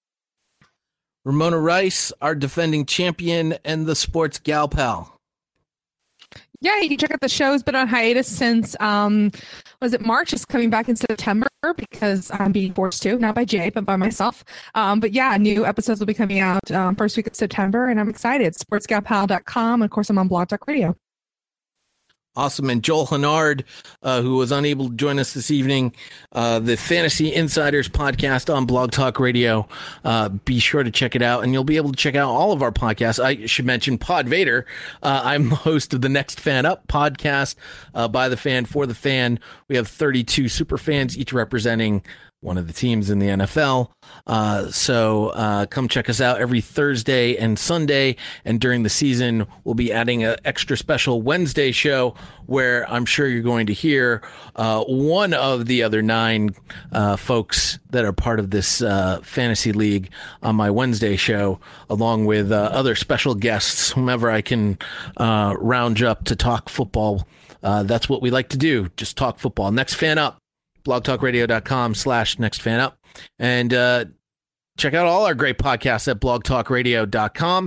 Ramona Rice, our defending champion and the sports gal pal. Yeah, you can check out the show. It's been on hiatus since, March? It's coming back in September because I'm being forced to, not by Jay, but by myself. But yeah, new episodes will be coming out first week of September, and I'm excited. sportsgalpal.com. Of course, I'm on Blog Talk Radio. Awesome. And Joel Hennard, who was unable to join us this evening, the Fantasy Insiders podcast on Blog Talk Radio. Be sure to check it out, and you'll be able to check out all of our podcasts. I should mention Pod Vader. I'm the host of the Next Fan Up podcast by the fan, for the fan. We have 32 super fans, each representing one of the teams in the NFL. So come check us out every Thursday and Sunday. And during the season, we'll be adding an extra special Wednesday show where I'm sure you're going to hear one of the other 9 folks that are part of this fantasy league on my Wednesday show, along with other special guests, whomever I can round up to talk football. That's what we like to do. Just talk football. Next Fan Up. blogtalkradio.com/nextfanup. And check out all our great podcasts at blogtalkradio.com.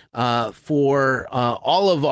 For all of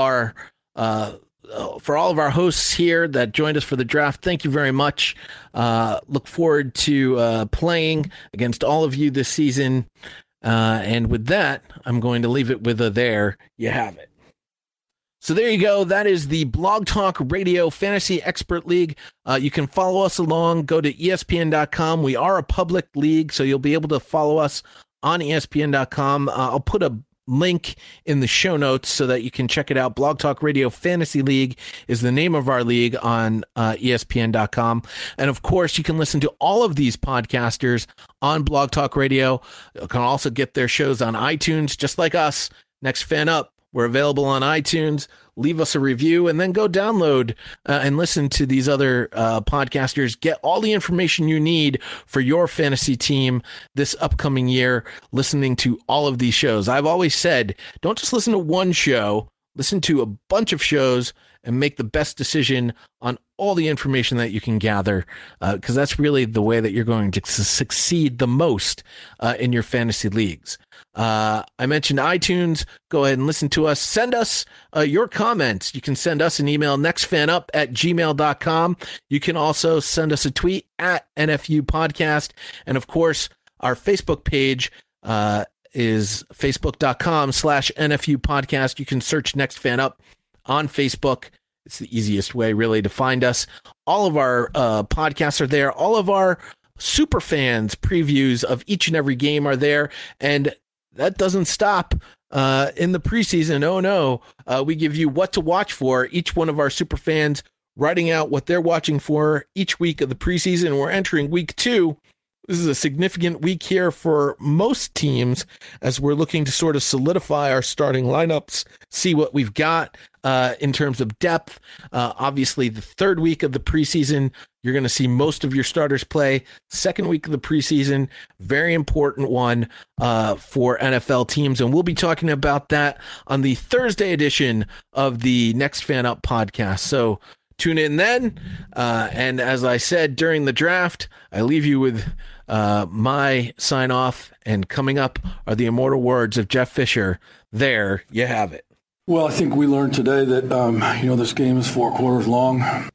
our hosts here that joined us for the draft, thank you very much. Look forward to playing against all of you this season. And with that, I'm going to leave it with there you have it. So there you go. That is the Blog Talk Radio Fantasy Expert League. You can follow us along. Go to ESPN.com. We are a public league, so you'll be able to follow us on ESPN.com. I'll put a link in the show notes so that you can check it out. Blog Talk Radio Fantasy League is the name of our league on ESPN.com. And of course, you can listen to all of these podcasters on Blog Talk Radio. You can also get their shows on iTunes, just like us. Next Fan Up. We're available on iTunes. Leave us a review and then go download and listen to these other podcasters. Get all the information you need for your fantasy team this upcoming year, listening to all of these shows. I've always said, don't just listen to one show, listen to a bunch of shows and make the best decision on all the information that you can gather, because that's really the way that you're going to succeed the most in your fantasy leagues. I mentioned iTunes. Go ahead and listen to us. Send us your comments. You can send us an email, nextfanup@gmail.com. You can also send us a tweet at NFU Podcast. And of course, our Facebook page is facebook.com/NFU Podcast. You can search Next Fan Up on Facebook. It's the easiest way, really, to find us. All of our podcasts are there. All of our super fans previews of each and every game are there. And that doesn't stop in the preseason. Oh, no. We give you what to watch for. Each one of our super fans writing out what they're watching for each week of the preseason. We're entering week 2. This is a significant week here for most teams as we're looking to sort of solidify our starting lineups, see what we've got in terms of depth. Obviously, the 3rd week of the preseason, you're going to see most of your starters play. 2nd week of the preseason, very important one for NFL teams. And we'll be talking about that on the Thursday edition of the Next Fan Up podcast. So tune in then. And as I said during the draft, I leave you with my sign off. And coming up are the immortal words of Jeff Fisher. There you have it. Well, I think we learned today that, this game is 4 quarters long.